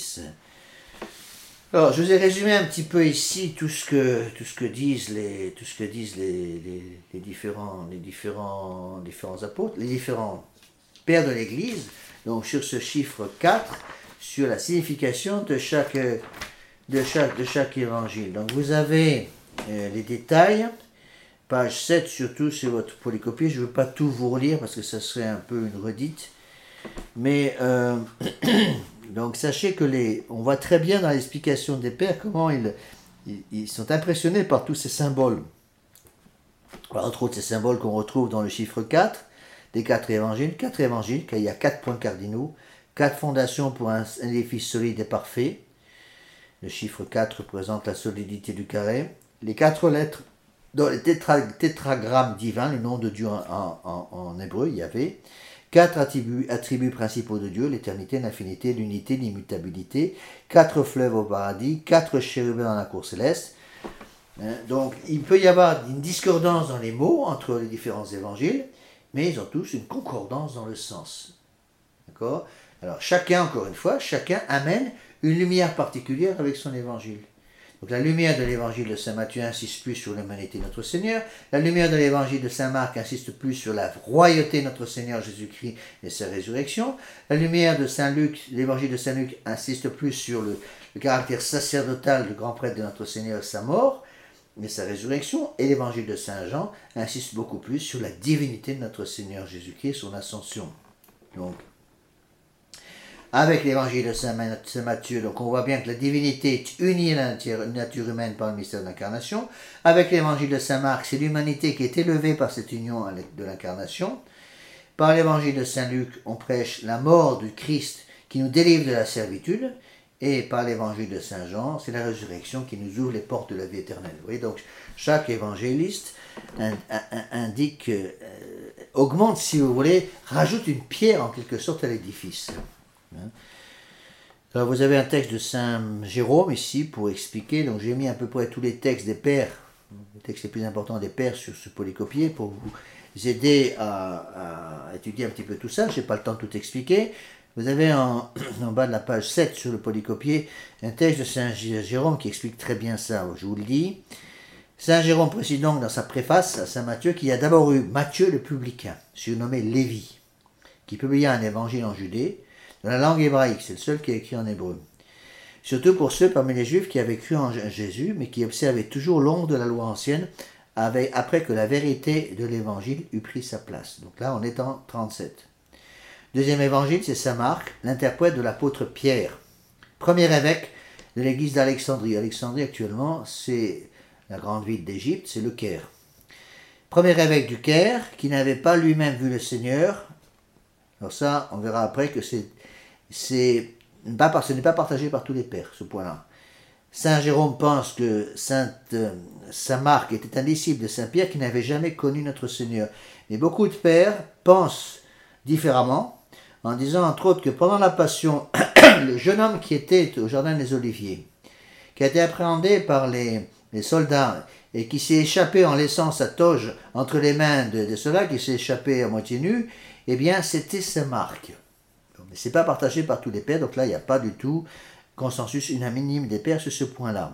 Alors, je vous ai résumé un petit peu ici tout ce que, tout ce que disent, les, tout ce que disent les, les, les, différents, les différents, différents apôtres, les différents pères de l'Église, donc sur ce chiffre quatre, sur la signification de chaque, de chaque, de chaque évangile. Donc, vous avez euh, les détails, page sept surtout sur votre polycopie. Je ne veux pas tout vous relire parce que ça serait un peu une redite, mais... Euh, Donc sachez que les, on voit très bien dans l'explication des pères comment ils, ils, ils sont impressionnés par tous ces symboles. Alors, entre autres ces symboles qu'on retrouve dans le chiffre quatre, des quatre évangiles, quatre évangiles, car il y a quatre points cardinaux, quatre fondations pour un, un édifice solide et parfait. Le chiffre quatre représente la solidité du carré. Les quatre lettres dans le tétra, tétragramme divin, le nom de Dieu en, en, en hébreu, Yahvé. Quatre attributs, attributs principaux de Dieu, l'éternité, l'infinité, l'unité, l'immutabilité, quatre fleuves au paradis, quatre chérubins dans la cour céleste. Donc il peut y avoir une discordance dans les mots entre les différents évangiles, mais ils ont tous une concordance dans le sens. D'accord ? Alors chacun, encore une fois, chacun amène une lumière particulière avec son évangile. Donc la lumière de l'évangile de Saint Matthieu insiste plus sur l'humanité de notre Seigneur, la lumière de l'évangile de Saint Marc insiste plus sur la royauté de notre Seigneur Jésus-Christ et sa résurrection, la lumière de Saint Luc, l'évangile de Saint Luc insiste plus sur le, le caractère sacerdotal du grand prêtre de notre Seigneur et sa mort et sa résurrection, et l'évangile de Saint Jean insiste beaucoup plus sur la divinité de notre Seigneur Jésus-Christ et son ascension. Donc, avec l'évangile de Saint Matthieu, donc on voit bien que la divinité est unie à la nature humaine par le mystère de l'incarnation. Avec l'évangile de Saint Marc, c'est l'humanité qui est élevée par cette union de l'incarnation. Par l'évangile de Saint Luc, on prêche la mort du Christ qui nous délivre de la servitude. Et par l'évangile de Saint Jean, c'est la résurrection qui nous ouvre les portes de la vie éternelle. Vous voyez, donc chaque évangéliste indique, euh, augmente, si vous voulez, rajoute une pierre en quelque sorte à l'édifice. Alors vous avez un texte de Saint Jérôme ici pour expliquer, donc j'ai mis à peu près tous les textes des pères, les textes les plus importants des pères sur ce polycopier pour vous aider à, à étudier un petit peu tout ça. Je n'ai pas le temps de tout expliquer. Vous avez en, en bas de la page sept sur le polycopier un texte de Saint Jérôme qui explique très bien ça, je vous le dis. Saint Jérôme précise donc dans sa préface à Saint Matthieu qu'il y a d'abord eu Matthieu le publicain, surnommé Lévi, qui publia un évangile en Judée, dans la langue hébraïque, c'est le seul qui a écrit en hébreu. Surtout pour ceux parmi les Juifs qui avaient cru en Jésus, mais qui observaient toujours l'ombre de la loi ancienne, avec, après que la vérité de l'évangile eut pris sa place. Donc là, on est en trente-sept. Deuxième évangile, c'est Saint Marc, l'interprète de l'apôtre Pierre. Premier évêque, de l'église d'Alexandrie. Alexandrie actuellement, c'est la grande ville d'Égypte, c'est le Caire. Premier évêque du Caire, qui n'avait pas lui-même vu le Seigneur. Alors ça, on verra après que c'est, c'est pas, ce n'est pas partagé par tous les pères, ce point-là. Saint Jérôme pense que Saint, euh, Saint Marc était un disciple de Saint Pierre qui n'avait jamais connu notre Seigneur. Mais beaucoup de pères pensent différemment, en disant entre autres que pendant la Passion, le jeune homme qui était au Jardin des Oliviers, qui a été appréhendé par les, les soldats et qui s'est échappé en laissant sa toge entre les mains de, de ceux-là, qui s'est échappé à moitié nu, eh bien c'était Saint Marc. Mais ce n'est pas partagé par tous les pères, donc là il n'y a pas du tout consensus unanime des pères sur ce point-là.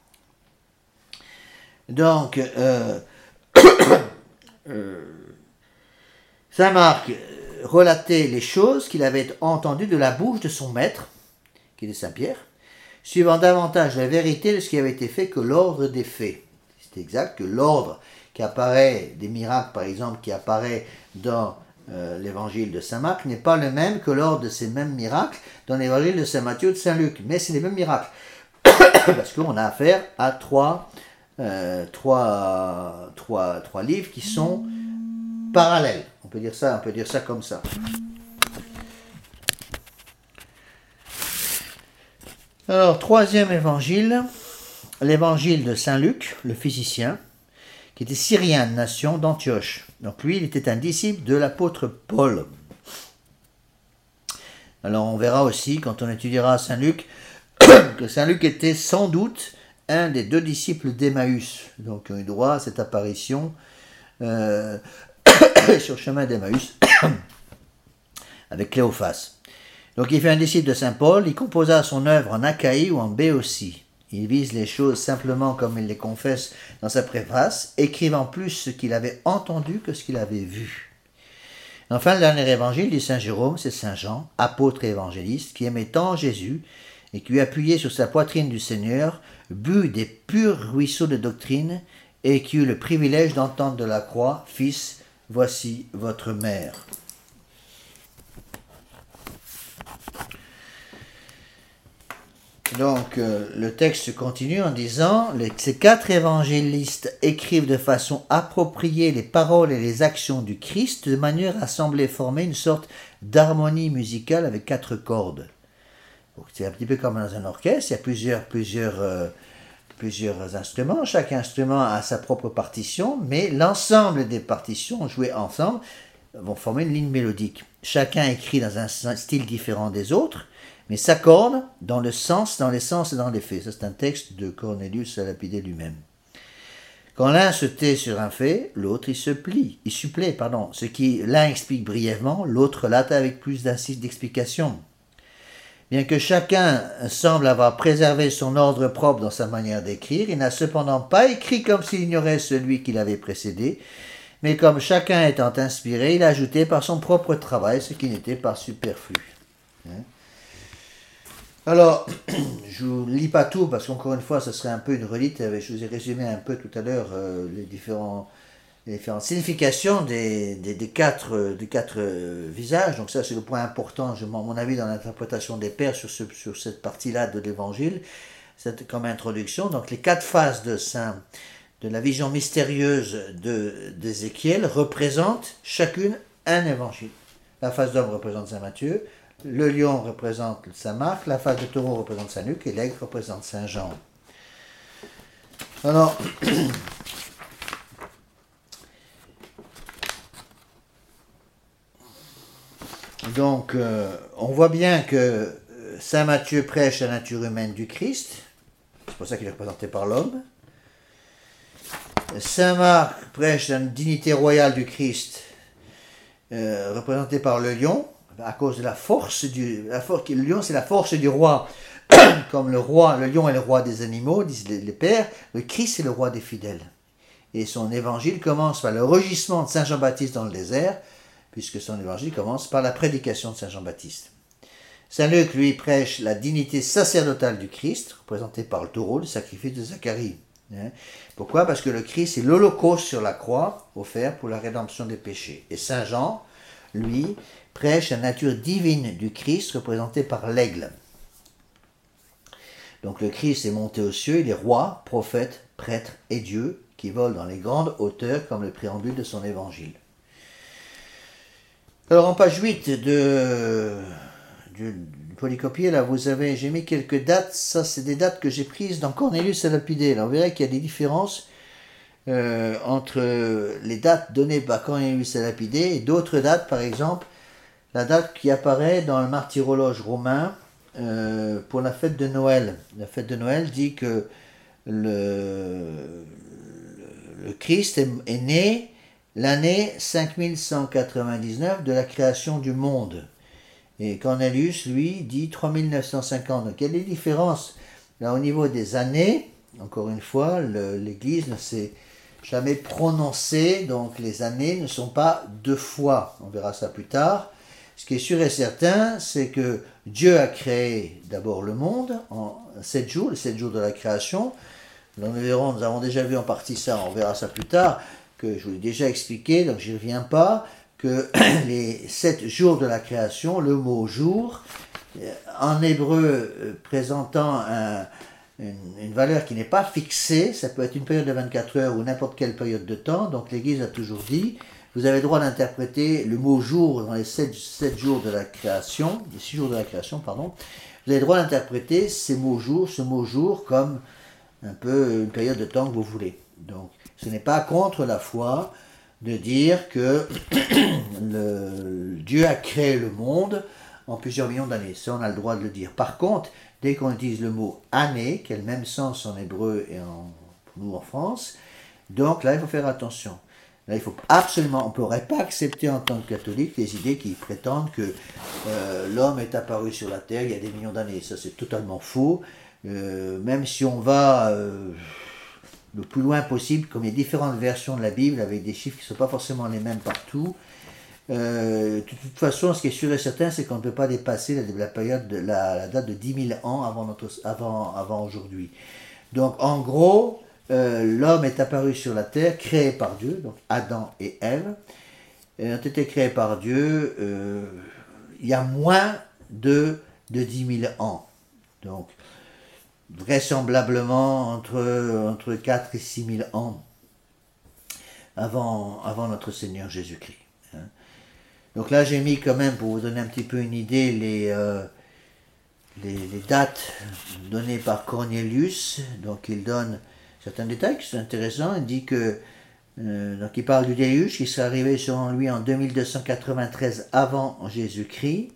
Donc, euh, euh, Saint Marc relatait les choses qu'il avait entendues de la bouche de son maître, qui est Saint Pierre, suivant davantage la vérité de ce qui avait été fait que l'ordre des faits. C'est exact que l'ordre qui apparaît, des miracles par exemple, qui apparaît dans Euh, l'évangile de Saint Marc n'est pas le même que l'ordre de ces mêmes miracles dans l'évangile de Saint Matthieu et de Saint Luc, mais c'est les mêmes miracles, parce qu'on a affaire à trois, euh, trois, trois, trois livres qui sont parallèles, on peut dire ça, on peut dire ça comme ça. Alors, troisième évangile, l'évangile de Saint Luc, le physicien, qui était syrien de nation d'Antioche. Donc lui, il était un disciple de l'apôtre Paul. Alors on verra aussi, quand on étudiera Saint Luc, que Saint Luc était sans doute un des deux disciples d'Emmaüs, donc qui ont eu droit à cette apparition euh, sur le chemin d'Emmaüs avec Cléophas. Donc il fait un disciple de Saint Paul, il composa son œuvre en Achaïe ou en Béotie. Il vise les choses simplement comme il les confesse dans sa préface, écrivant plus ce qu'il avait entendu que ce qu'il avait vu. Enfin, le dernier évangile dit Saint Jérôme, c'est Saint Jean, apôtre et évangéliste, qui aimait tant Jésus et qui, appuyé sur sa poitrine du Seigneur, but des purs ruisseaux de doctrine et qui eut le privilège d'entendre de la croix, « Fils, voici votre mère ». Donc, euh, le texte continue en disant les, « Ces quatre évangélistes écrivent de façon appropriée les paroles et les actions du Christ de manière à sembler former une sorte d'harmonie musicale avec quatre cordes. » Donc, c'est un petit peu comme dans un orchestre, il y a plusieurs, plusieurs, euh, plusieurs instruments, chaque instrument a sa propre partition, mais l'ensemble des partitions jouées ensemble vont former une ligne mélodique. Chacun écrit dans un style différent des autres, mais s'accordent dans le sens, dans les sens et dans les faits. Ça, c'est un texte de Cornélius à Lapidé lui-même. Quand l'un se tait sur un fait, l'autre il se plie, il supplée, pardon. Ce qui l'un explique brièvement, l'autre relate avec plus d'explication. Bien que chacun semble avoir préservé son ordre propre dans sa manière d'écrire, il n'a cependant pas écrit comme s'il ignorait celui qui l'avait précédé, mais comme chacun étant inspiré, il a ajouté par son propre travail ce qui n'était pas superflu. Hein? Alors, je ne lis pas tout parce qu'encore une fois, ce serait un peu une redite. Je vous ai résumé un peu tout à l'heure euh, les, différents, les différentes significations des, des, des, quatre, des quatre euh, visages. Donc ça, c'est le point important, je, mon avis, dans l'interprétation des pères sur, ce, sur cette partie-là de l'Évangile. C'est comme introduction. Donc les quatre phases de, Saint, de la vision mystérieuse de, d'Ézéchiel représentent chacune un évangile. La phase d'homme représente Saint Matthieu. Le lion représente Saint Marc, la face de taureau représente Saint Luc et l'aigle représente Saint Jean. Alors, donc, euh, on voit bien que Saint Matthieu prêche la nature humaine du Christ, c'est pour ça qu'il est représenté par l'homme. Saint Marc prêche la dignité royale du Christ, euh, représentée par le lion, à cause de la force du... La force, le lion, c'est la force du roi. Comme le roi, le lion est le roi des animaux, disent les, les pères, le Christ est le roi des fidèles. Et son évangile commence par le rugissement de Saint Jean-Baptiste dans le désert, puisque son évangile commence par la prédication de Saint Jean-Baptiste. Saint Luc, lui, prêche la dignité sacerdotale du Christ, représentée par le taureau, le sacrifice de Zacharie. Pourquoi ? Parce que le Christ est l'holocauste sur la croix, offert pour la rédemption des péchés. Et Saint Jean, lui, prêche la nature divine du Christ représentée par l'aigle. Donc le Christ est monté aux cieux, il est roi, prophète, prêtre et Dieu, qui vole dans les grandes hauteurs comme le préambule de son évangile. Alors en page huit de, du, du polycopier, là, vous avez, j'ai mis quelques dates, ça c'est des dates que j'ai prises dans Cornelius et Lapidé. Là, on verra qu'il y a des différences euh, entre les dates données par Cornelius et Lapidé et d'autres dates, par exemple, la date qui apparaît dans le martyrologe romain euh, pour la fête de Noël. La fête de Noël dit que le, le Christ est, est né l'année cinq mille cent quatre-vingt-dix-neuf de la création du monde. Et Cornelius, lui, dit trois mille neuf cent cinquante. Donc il y a des différences. Là, au niveau des années, encore une fois, le, l'Église ne s'est jamais prononcée, donc les années ne sont pas deux fois. On verra ça plus tard. Ce qui est sûr et certain, c'est que Dieu a créé d'abord le monde en sept jours, les sept jours de la création. Nous verrons, nous avons déjà vu en partie ça, on verra ça plus tard, que je vous l'ai déjà expliqué, donc j'y reviens pas, que les sept jours de la création, le mot jour, en hébreu présentant un, une, une valeur qui n'est pas fixée, ça peut être une période de vingt-quatre heures ou n'importe quelle période de temps, donc l'Église a toujours dit, vous avez le droit d'interpréter le mot jour dans les sept, sept jours de la création, les six jours de la création, pardon, vous avez le droit d'interpréter ces mots jour, ce mot jour comme un peu une période de temps que vous voulez. Donc, ce n'est pas contre la foi de dire que le, Dieu a créé le monde en plusieurs millions d'années. Ça, on a le droit de le dire. Par contre, dès qu'on utilise le mot année, qui a le même sens en hébreu et en, pour nous en France, donc là, il faut faire attention. Là, il faut absolument, on ne pourrait pas accepter en tant que catholique les idées qui prétendent que euh, l'homme est apparu sur la terre il y a des millions d'années. Ça, c'est totalement faux. Euh, même si on va euh, le plus loin possible, comme il y a différentes versions de la Bible avec des chiffres qui ne sont pas forcément les mêmes partout, euh, de toute façon, ce qui est sûr et certain, c'est qu'on ne peut pas dépasser la, la période de la, la date de dix mille ans avant, notre, avant, avant aujourd'hui. Donc, en gros, euh, l'homme est apparu sur la terre, créé par Dieu, donc Adam et Ève, et ont été créés par Dieu euh, il y a moins de, de dix mille ans. Donc, vraisemblablement entre, entre quatre et six mille ans avant, avant notre Seigneur Jésus-Christ. Hein. Donc là, j'ai mis quand même, pour vous donner un petit peu une idée, les, euh, les, les dates données par Cornelius. Donc il donne certains détails qui sont intéressants. Il dit que, euh, donc il parle du déluge qui serait arrivé selon lui en deux mille deux cent quatre-vingt-treize avant Jésus-Christ.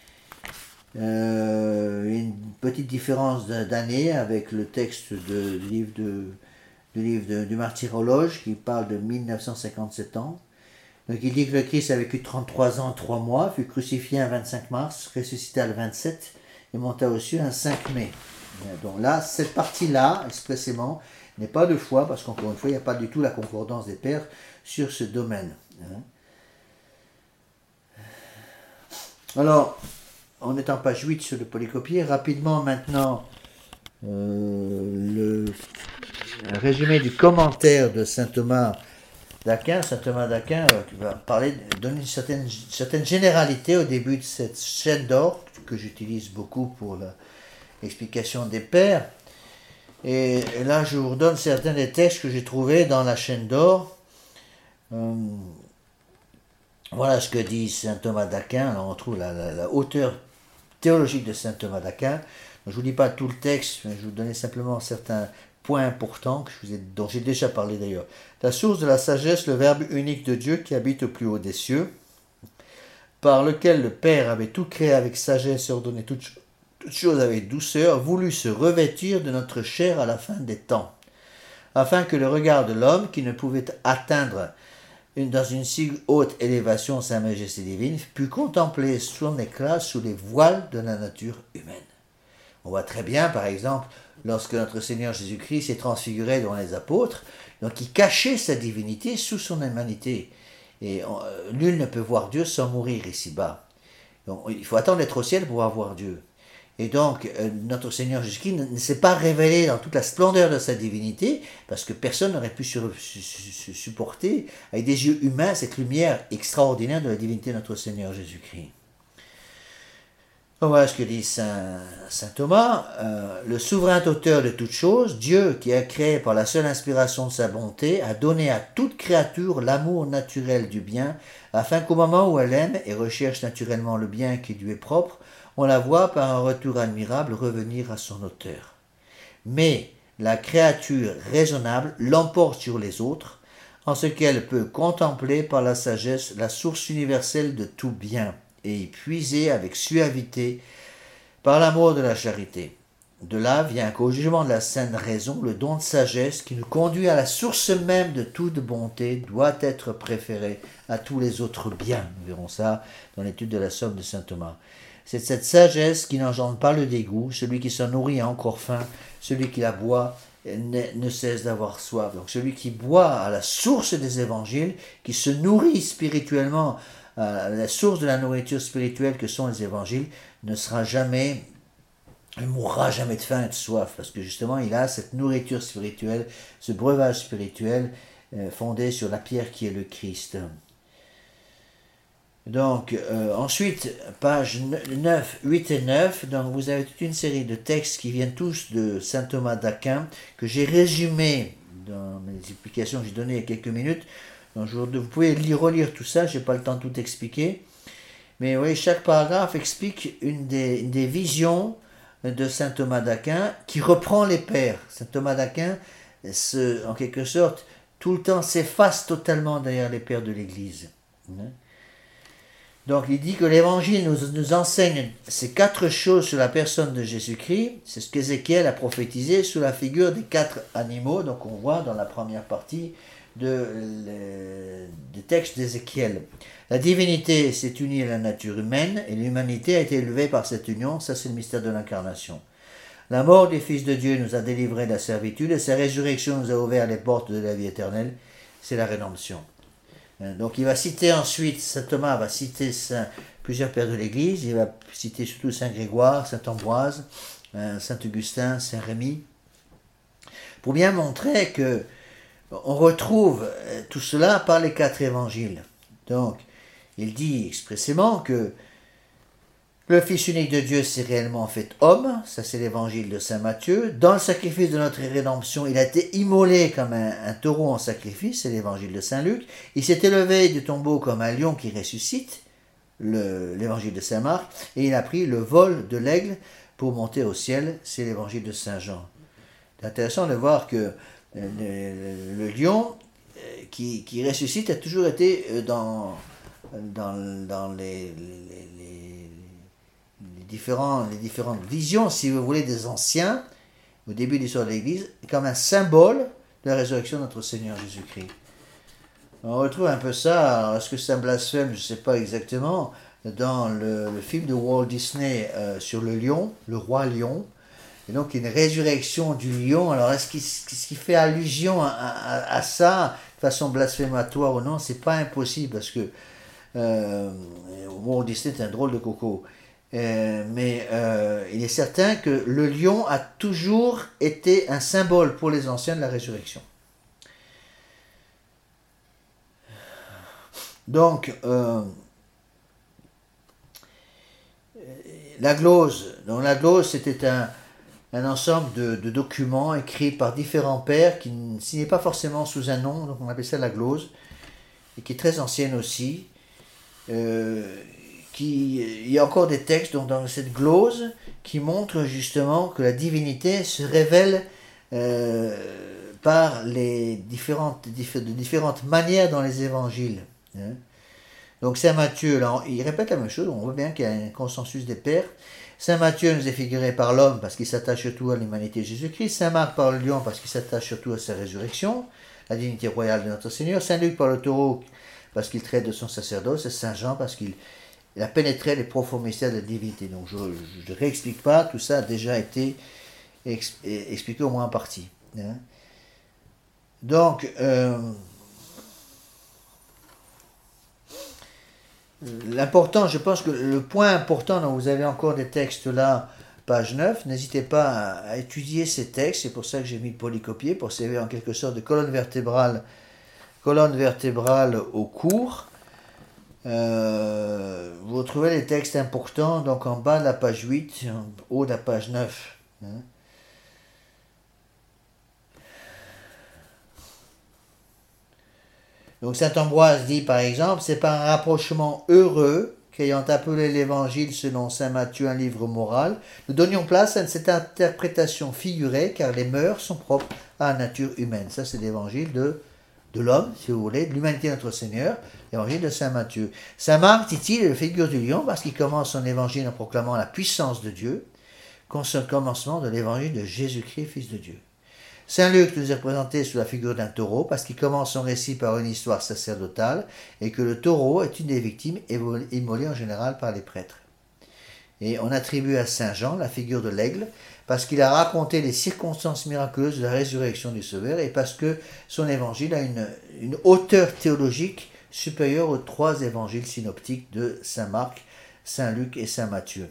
Euh, une petite différence d'année avec le texte de, du livre, de, du, livre de, du martyrologe qui parle de mille neuf cent cinquante-sept ans. Donc il dit que le Christ a vécu trente-trois ans, trois mois, fut crucifié un vingt-cinq mars, ressuscité le vingt-sept et monta aux cieux un cinq mai. Donc là, cette partie-là, expressément, n'est pas de foi, parce qu'encore une fois, il n'y a pas du tout la concordance des pères sur ce domaine. Alors, on est en page huit sur le polycopier. Rapidement maintenant, euh, le résumé du commentaire de saint Thomas d'Aquin. Saint Thomas d'Aquin euh, va parler, donner une certaine, certaine généralité au début de cette chaîne d'or que j'utilise beaucoup pour la, l'explication des pères. Et, et là, je vous redonne certains des textes que j'ai trouvés dans la chaîne d'or. Euh, voilà ce que dit saint Thomas d'Aquin. Alors, on trouve la, la, la hauteur théologique de saint Thomas d'Aquin. Je ne vous lis pas tout le texte, mais je vous donner simplement certains points importants que je vous ai, dont j'ai déjà parlé d'ailleurs. La source de la sagesse, le Verbe unique de Dieu qui habite au plus haut des cieux, par lequel le Père avait tout créé avec sagesse et ordonné toutes, toutes choses avec douceur, voulut se revêtir de notre chair à la fin des temps, afin que le regard de l'homme, qui ne pouvait atteindre une, dans une si haute élévation sa majesté divine, pût contempler son éclat sous les voiles de la nature humaine. On voit très bien, par exemple, lorsque notre Seigneur Jésus-Christ s'est transfiguré devant les apôtres, donc il cachait sa divinité sous son humanité. Et on, euh, nul ne peut voir Dieu sans mourir ici-bas. Donc, il faut attendre d'être au ciel pour pouvoir voir Dieu. Et donc, euh, notre Seigneur Jésus-Christ ne, ne s'est pas révélé dans toute la splendeur de sa divinité, parce que personne n'aurait pu sur, su, su, supporter, avec des yeux humains, cette lumière extraordinaire de la divinité de notre Seigneur Jésus-Christ. Donc voilà ce que dit saint, saint Thomas. Euh, le souverain auteur de toutes choses, Dieu qui a créé par la seule inspiration de sa bonté, a donné à toute créature l'amour naturel du bien, afin qu'au moment où elle aime et recherche naturellement le bien qui lui est propre, on la voit par un retour admirable revenir à son auteur. Mais la créature raisonnable l'emporte sur les autres, en ce qu'elle peut contempler par la sagesse la source universelle de tout bien, et y puiser avec suavité par l'amour de la charité. De là vient qu'au jugement de la saine raison, le don de sagesse qui nous conduit à la source même de toute bonté doit être préféré à tous les autres biens. Nous verrons ça dans l'étude de la Somme de saint Thomas. C'est cette sagesse qui n'engendre pas le dégoût, celui qui s'en nourrit a encore faim, celui qui la boit ne, ne cesse d'avoir soif. Donc celui qui boit à la source des évangiles, qui se nourrit spirituellement à la source de la nourriture spirituelle que sont les évangiles, ne sera jamais, ne mourra jamais de faim et de soif, parce que justement il a cette nourriture spirituelle, ce breuvage spirituel euh, fondé sur la pierre qui est le Christ. Donc, euh, ensuite, pages neuf, huit et neuf, donc vous avez toute une série de textes qui viennent tous de saint Thomas d'Aquin, que j'ai résumé dans mes explications que j'ai données il y a quelques minutes. Donc, je, vous pouvez lire, relire tout ça, je n'ai pas le temps de tout expliquer. Mais oui, chaque paragraphe explique une des, une des visions de saint Thomas d'Aquin qui reprend les pères. Saint Thomas d'Aquin, se, en quelque sorte, tout le temps s'efface totalement derrière les pères de l'Église. Donc il dit que l'Évangile nous, nous enseigne ces quatre choses sur la personne de Jésus-Christ. C'est ce qu'Ézéchiel a prophétisé sous la figure des quatre animaux. Donc on voit dans la première partie de, le, du texte d'Ézéchiel. La divinité s'est unie à la nature humaine et l'humanité a été élevée par cette union. Ça c'est le mystère de l'incarnation. La mort du Fils de Dieu nous a délivrés de la servitude et sa résurrection nous a ouvert les portes de la vie éternelle. C'est la rédemption. Donc il va citer ensuite, saint Thomas va citer saint, plusieurs pères de l'Église, il va citer surtout saint Grégoire, saint Ambroise, saint Augustin, saint Rémy, pour bien montrer que on retrouve tout cela par les quatre évangiles. Donc il dit expressément que le Fils unique de Dieu s'est réellement fait homme, ça c'est l'évangile de saint Matthieu. Dans le sacrifice de notre rédemption, il a été immolé comme un, un taureau en sacrifice, c'est l'évangile de saint Luc. Il s'est élevé du tombeau comme un lion qui ressuscite, le, l'évangile de saint Marc. Et il a pris le vol de l'aigle pour monter au ciel, c'est l'évangile de saint Jean. C'est intéressant de voir que le, le, le lion qui, qui ressuscite a toujours été dans, dans, dans les... les, les Différents, les différentes visions, si vous voulez, des anciens, au début de l'histoire de l'Église, comme un symbole de la résurrection de notre Seigneur Jésus-Christ. On retrouve un peu ça, alors est-ce que c'est un blasphème, je ne sais pas exactement, dans le, le film de Walt Disney euh, sur le lion, le roi lion, et donc une résurrection du lion. Alors est-ce qu'il, ce qui fait allusion à, à, à ça, de façon blasphématoire ou non, c'est pas impossible, parce que euh, Walt Disney est un drôle de coco. Euh, mais euh, il est certain que le lion a toujours été un symbole pour les anciens de la résurrection. Donc, euh, la glose, donc la glose c'était un, un ensemble de, de documents écrits par différents pères qui ne signaient pas forcément sous un nom, donc on appelle ça la glose, et qui est très ancienne aussi. Euh, Qui, il y a encore des textes donc, dans cette glose qui montrent justement que la divinité se révèle euh, par les différentes, de différentes manières dans les évangiles. Hein. Donc saint Matthieu, là, il répète la même chose, on voit bien qu'il y a un consensus des pères. Saint Matthieu nous est figuré par l'homme parce qu'il s'attache surtout à l'humanité de Jésus-Christ. Saint Marc par le lion parce qu'il s'attache surtout à sa résurrection, la divinité royale de notre Seigneur. Saint Luc par le taureau parce qu'il traite de son sacerdoce. Et Saint Jean parce qu'il Il a pénétré les profonds mystères de la divinité. Donc je ne réexplique pas, tout ça a déjà été ex, expliqué au moins en partie. Hein. Donc, euh, l'important, je pense que le point important, donc vous avez encore des textes là, page neuf, n'hésitez pas à, à étudier ces textes, c'est pour ça que j'ai mis le polycopier, pour servir en quelque sorte de colonne vertébrale, colonne vertébrale au cours. Euh, vous retrouvez les textes importants donc en bas de la page huit, en haut de la page neuf. Hein. Donc saint Ambroise dit par exemple, c'est par un rapprochement heureux qu'ayant appelé l'évangile selon saint Matthieu un livre moral, nous donnions place à cette interprétation figurée car les mœurs sont propres à la nature humaine. Ça c'est l'évangile de, de l'homme, si vous voulez, de l'humanité de notre Seigneur, l'évangile de saint Matthieu. Saint Marc, dit-il, est le figure du lion parce qu'il commence son évangile en proclamant la puissance de Dieu, comme ce commencement de l'évangile de Jésus-Christ, Fils de Dieu. Saint Luc nous est représenté sous la figure d'un taureau parce qu'il commence son récit par une histoire sacerdotale et que le taureau est une des victimes immolées en général par les prêtres. Et on attribue à Saint Jean la figure de l'aigle parce qu'il a raconté les circonstances miraculeuses de la résurrection du Sauveur et parce que son évangile a une, une hauteur théologique supérieure aux trois évangiles synoptiques de Saint Marc, Saint Luc et Saint Matthieu.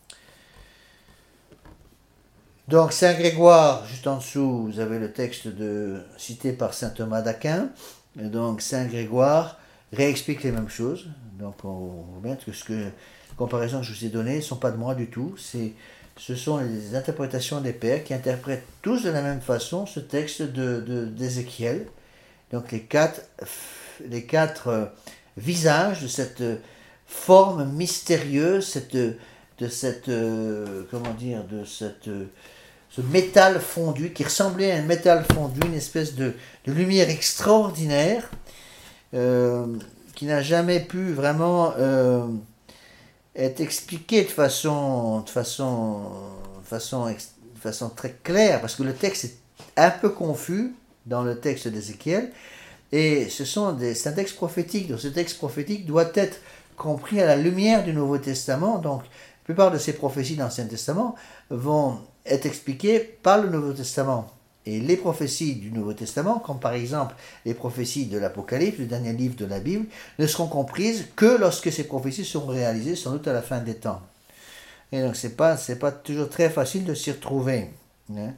Donc, Saint Grégoire, juste en dessous, vous avez le texte de, cité par Saint Thomas d'Aquin. Et donc, Saint Grégoire réexplique les mêmes choses. Donc, on voit bien que ce que, les comparaisons que je vous ai données ne sont pas de moi du tout. C'est, ce sont les interprétations des pères qui interprètent tous de la même façon ce texte de, de, d'Ézéchiel. Donc, les quatre, les quatre euh, visages de cette forme mystérieuse, cette, de cette, euh, comment dire, de cette... Euh, ce métal fondu, qui ressemblait à un métal fondu, une espèce de, de lumière extraordinaire, euh, qui n'a jamais pu vraiment euh, être expliquée de façon, de, façon, de, façon, de façon très claire, parce que le texte est un peu confus dans le texte d'Ézéchiel, et ce sont des, c'est un texte prophétique, donc ce texte prophétique doit être compris à la lumière du Nouveau Testament, donc la plupart de ces prophéties dans l'Ancien Testament vont est expliqué par le Nouveau Testament. Et les prophéties du Nouveau Testament, comme par exemple les prophéties de l'Apocalypse, le dernier livre de la Bible, ne seront comprises que lorsque ces prophéties seront réalisées, sans doute à la fin des temps. Et donc, ce n'est pas, c'est pas toujours très facile de s'y retrouver. Hein.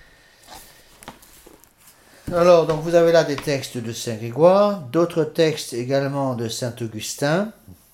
Alors, donc, vous avez là des textes de Saint Grégoire, d'autres textes également de Saint Augustin.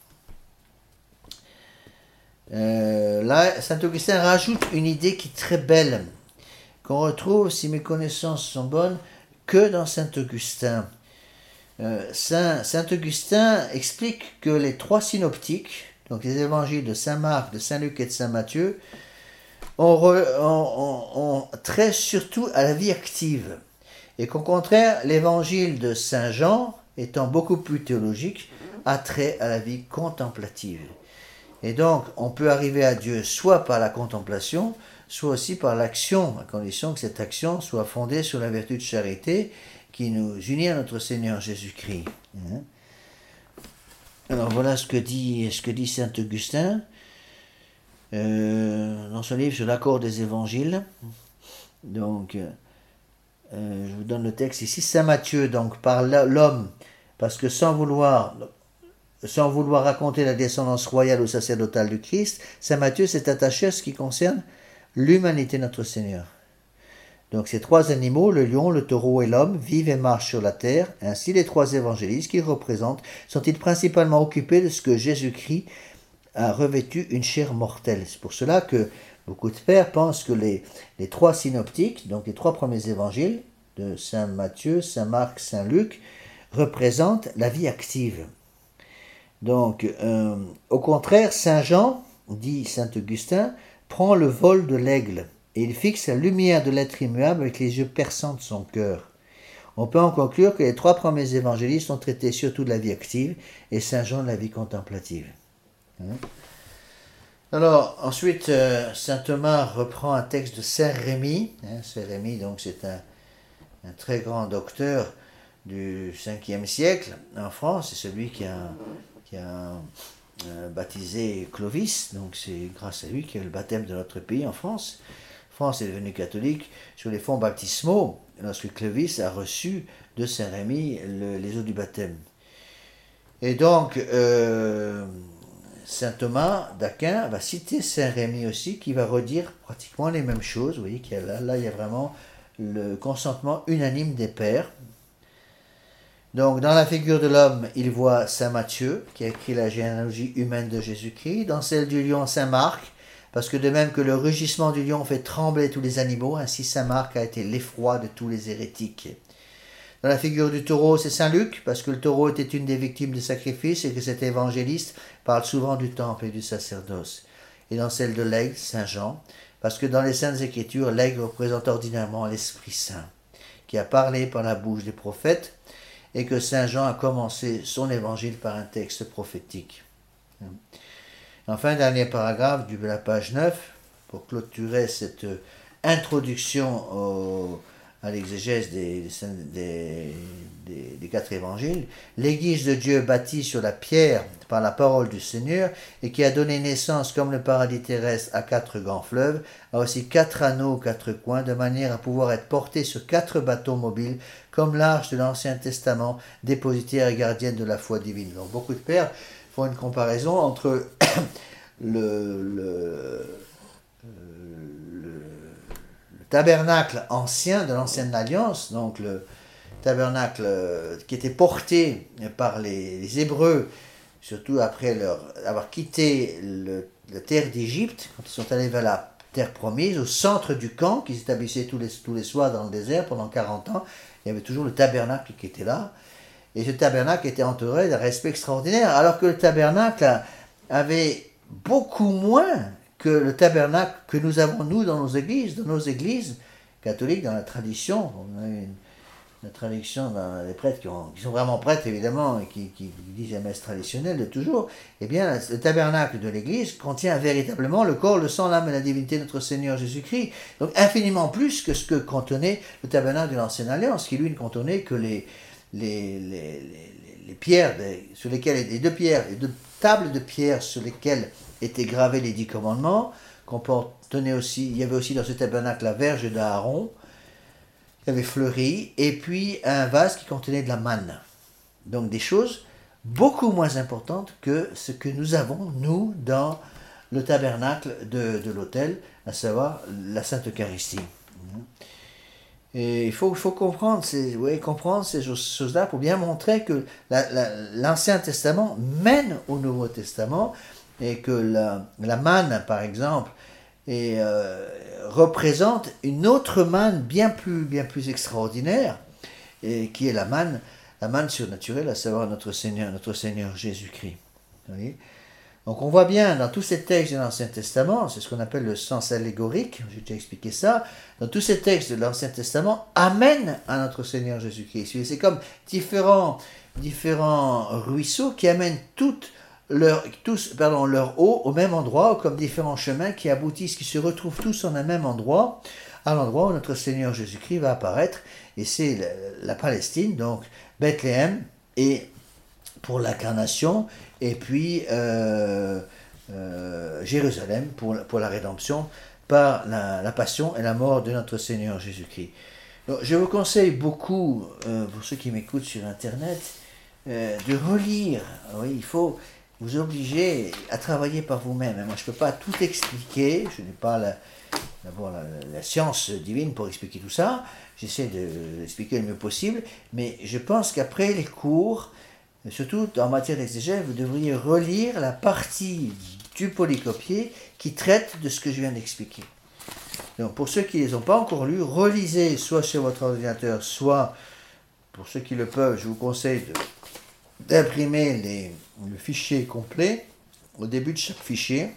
Euh, là, Saint Augustin rajoute une idée qui est très belle, qu'on retrouve, si mes connaissances sont bonnes, que dans Saint Augustin. Euh, Saint, Saint Augustin explique que les trois synoptiques, donc les évangiles de Saint Marc, de Saint Luc et de Saint Matthieu, on, re, on, on, on traite surtout à la vie active. Et qu'au contraire, l'évangile de Saint Jean, étant beaucoup plus théologique, a trait à la vie contemplative. Et donc, on peut arriver à Dieu soit par la contemplation, soit aussi par l'action, à condition que cette action soit fondée sur la vertu de charité qui nous unit à notre Seigneur Jésus-Christ. Alors voilà ce que dit, ce que dit saint Augustin euh, dans son livre sur l'accord des évangiles. Donc, euh, je vous donne le texte ici. Saint Matthieu, donc, par l'homme, parce que sans vouloir... Sans vouloir raconter la descendance royale ou sacerdotale du Christ, saint Matthieu s'est attaché à ce qui concerne l'humanité de notre Seigneur. Donc ces trois animaux, le lion, le taureau et l'homme, vivent et marchent sur la terre. Ainsi, les trois évangélistes qu'ils représentent sont-ils principalement occupés de ce que Jésus-Christ a revêtu une chair mortelle. C'est pour cela que beaucoup de pères pensent que les, les trois synoptiques, donc les trois premiers évangiles, de saint Matthieu, saint Marc, saint Luc, représentent la vie active. Donc, euh, au contraire, Saint Jean, dit Saint Augustin, prend le vol de l'aigle et il fixe la lumière de l'être immuable avec les yeux perçants de son cœur. On peut en conclure que les trois premiers évangélistes ont traité surtout de la vie active et Saint Jean de la vie contemplative. Hein? Alors, ensuite, euh, Saint Thomas reprend un texte de Saint Rémy. Hein, Saint Rémy, donc, c'est un, un très grand docteur du cinquième siècle en France, c'est celui qui a... qui a euh, baptisé Clovis, donc c'est grâce à lui qu'il y a le baptême de notre pays en France. France est devenue catholique sur les fonds baptismaux, lorsque Clovis a reçu de Saint Rémy le, les eaux du baptême. Et donc, euh, Saint Thomas d'Aquin va citer Saint Rémy aussi, qui va redire pratiquement les mêmes choses. Vous voyez qu'il y a là, là, il y a vraiment le consentement unanime des pères. Donc, dans la figure de l'homme, il voit Saint Matthieu, qui a écrit la généalogie humaine de Jésus-Christ. Dans celle du lion, Saint Marc, parce que de même que le rugissement du lion fait trembler tous les animaux, ainsi Saint Marc a été l'effroi de tous les hérétiques. Dans la figure du taureau, c'est Saint Luc, parce que le taureau était une des victimes du sacrifice et que cet évangéliste parle souvent du temple et du sacerdoce. Et dans celle de l'aigle, Saint Jean, parce que dans les Saintes Écritures, l'aigle représente ordinairement l'Esprit Saint, qui a parlé par la bouche des prophètes, et que Saint Jean a commencé son évangile par un texte prophétique. Enfin, dernier paragraphe de la page neuf, pour clôturer cette introduction au, à l'exégèse des, des, des, des quatre évangiles. L'Église de Dieu bâtie sur la pierre par la parole du Seigneur et qui a donné naissance, comme le paradis terrestre, à quatre grands fleuves, a aussi quatre anneaux aux quatre coins, de manière à pouvoir être portée sur quatre bateaux mobiles, comme l'arche de l'Ancien Testament, dépositaire et gardienne de la foi divine. Donc beaucoup de pères font une comparaison entre le, le, le, le tabernacle ancien de l'Ancienne Alliance, donc le tabernacle qui était porté par les, les Hébreux, surtout après leur, avoir quitté le, la terre d'Égypte, quand ils sont allés vers la terre promise, au centre du camp, qui s'établissait tous les, tous les soirs dans le désert pendant quarante ans, il y avait toujours le tabernacle qui était là, et ce tabernacle était entouré d'un respect extraordinaire, alors que le tabernacle avait beaucoup moins que le tabernacle que nous avons nous dans nos églises, dans nos églises catholiques, dans la tradition. On a une, une tradition dans les prêtres qui, ont, qui sont vraiment prêtres évidemment et qui, qui disent la messe traditionnelle de toujours. Eh bien, le tabernacle de l'église contient véritablement le corps, le sang, l'âme et la divinité de notre Seigneur Jésus-Christ. Donc infiniment plus que ce que contenait le tabernacle de l'Ancienne Alliance, qui lui ne contenait que les Les, les, les, les pierres des, sur lesquelles, les deux pierres, les deux tables de pierre sur lesquelles étaient gravés les dix commandements, contenait aussi, il y avait aussi dans ce tabernacle la verge d'Aaron, qui avait fleuri, et puis un vase qui contenait de la manne. Donc des choses beaucoup moins importantes que ce que nous avons, nous, dans le tabernacle de, de l'autel, à savoir la Sainte Eucharistie. Et il faut, il faut comprendre ces, oui, comprendre ces choses-là pour bien montrer que la, la, l'Ancien Testament mène au Nouveau Testament et que la, la manne, par exemple, et, euh, représente une autre manne bien plus, bien plus extraordinaire, et qui est la manne, la manne surnaturelle, à savoir notre Seigneur, notre Seigneur Jésus-Christ. Vous voyez ? Donc on voit bien dans tous ces textes de l'Ancien Testament, c'est ce qu'on appelle le sens allégorique, j'ai déjà expliqué ça, dans tous ces textes de l'Ancien Testament amènent à notre Seigneur Jésus-Christ. C'est comme différents, différents ruisseaux qui amènent toutes leur, tous, pardon, leur eau au même endroit, comme différents chemins qui aboutissent, qui se retrouvent tous en un même endroit, à l'endroit où notre Seigneur Jésus-Christ va apparaître, et c'est la, la Palestine, donc Bethléem, et pour l'incarnation, et puis euh, euh, Jérusalem pour, pour la rédemption par la, la passion et la mort de notre Seigneur Jésus-Christ. Donc, je vous conseille beaucoup, euh, pour ceux qui m'écoutent sur Internet, euh, de relire. Oui, il faut vous obliger à travailler par vous-même. Moi, je ne peux pas tout expliquer, je n'ai pas la, d'abord la, la science divine pour expliquer tout ça, j'essaie de l'expliquer le mieux possible, mais je pense qu'après les cours, surtout en matière d'exégèse, vous devriez relire la partie du polycopier qui traite de ce que je viens d'expliquer. Donc pour ceux qui ne les ont pas encore lus, relisez soit sur votre ordinateur, soit, pour ceux qui le peuvent, je vous conseille de, d'imprimer les, le fichier complet au début de chaque fichier.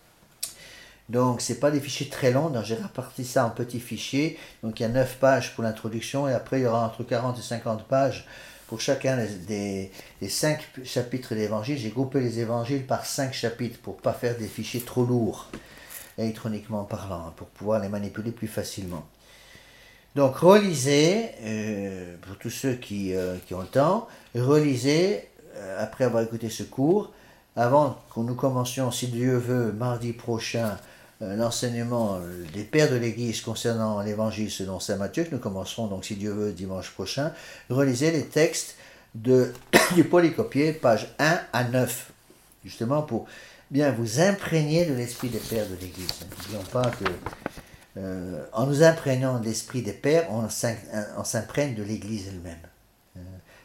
Donc ce n'est pas des fichiers très longs, donc j'ai réparti ça en petits fichiers. Donc il y a neuf pages pour l'introduction et après il y aura entre quarante et cinquante pages pour chacun des, des, des cinq chapitres d'évangile. J'ai groupé les évangiles par cinq chapitres pour ne pas faire des fichiers trop lourds, électroniquement parlant, pour pouvoir les manipuler plus facilement. Donc relisez, euh, pour tous ceux qui, euh, qui ont le temps, relisez, euh, après avoir écouté ce cours, avant que nous commencions, si Dieu veut, mardi prochain, euh, l'enseignement des pères de l'Église concernant l'Évangile selon saint Matthieu, que nous commencerons donc, si Dieu veut, dimanche prochain, relisez les textes de, du polycopier, pages un à neuf, justement pour bien vous imprégner de l'esprit des pères de l'Église. N'oublions pas que, euh, en nous imprégnant de l'esprit des pères, on s'imprègne de l'Église elle-même. Euh,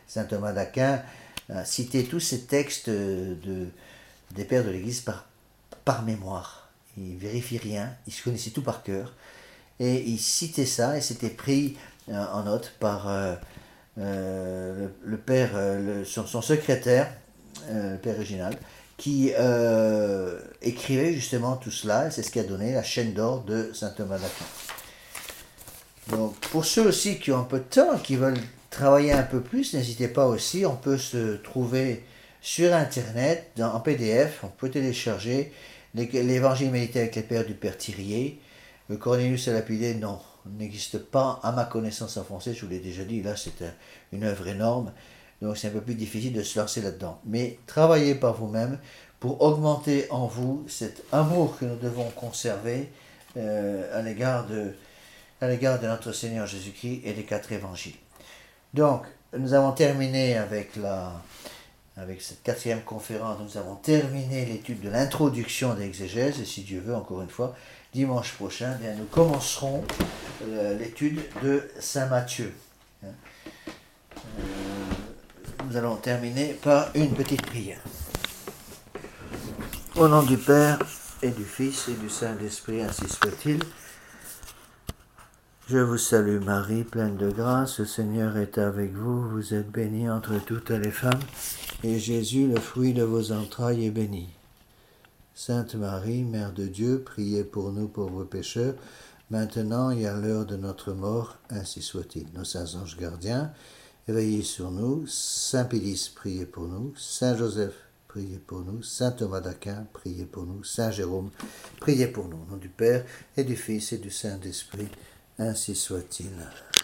Saint Thomas d'Aquin a cité tous ces textes de, des pères de l'Église par, par mémoire. Il ne vérifie rien, il se connaissait tout par cœur. Et il citait ça et c'était pris euh, en note par euh, euh, le, le père, euh, le, son, son secrétaire, euh, le père Réginald, qui euh, écrivait justement tout cela, et c'est ce qui a donné la chaîne d'or de saint Thomas d'Aquin. Donc pour ceux aussi qui ont un peu de temps, qui veulent travailler un peu plus, n'hésitez pas aussi, on peut se trouver sur internet, dans, en P D F, on peut télécharger l'évangile médité avec les pères du père Thirier. Le Cornelius et Lapidé, non, n'existe pas à ma connaissance en français, je vous l'ai déjà dit, là c'est une œuvre énorme, donc c'est un peu plus difficile de se lancer là-dedans. Mais travaillez par vous-même pour augmenter en vous cet amour que nous devons conserver euh, à l'égard de, à l'égard de notre Seigneur Jésus-Christ et des quatre évangiles. Donc, nous avons terminé avec, la, avec cette quatrième conférence, nous avons terminé l'étude de l'introduction de l'exégèse, et si Dieu veut, encore une fois, dimanche prochain, bien, nous commencerons euh, l'étude de saint Matthieu. Euh, nous allons terminer par une petite prière. Au nom du Père, et du Fils, et du Saint-Esprit, ainsi soit-il. Je vous salue Marie, pleine de grâce, le Seigneur est avec vous, vous êtes bénie entre toutes les femmes, et Jésus, le fruit de vos entrailles, est béni. Sainte Marie, Mère de Dieu, priez pour nous pauvres pécheurs, maintenant et à l'heure de notre mort, ainsi soit-il. Nos saints anges gardiens, veillez sur nous. Saint Pélis, priez pour nous. Saint Joseph, priez pour nous. Saint Thomas d'Aquin, priez pour nous. Saint Jérôme, priez pour nous. Au nom du Père, et du Fils, et du Saint-Esprit, ainsi soit-il.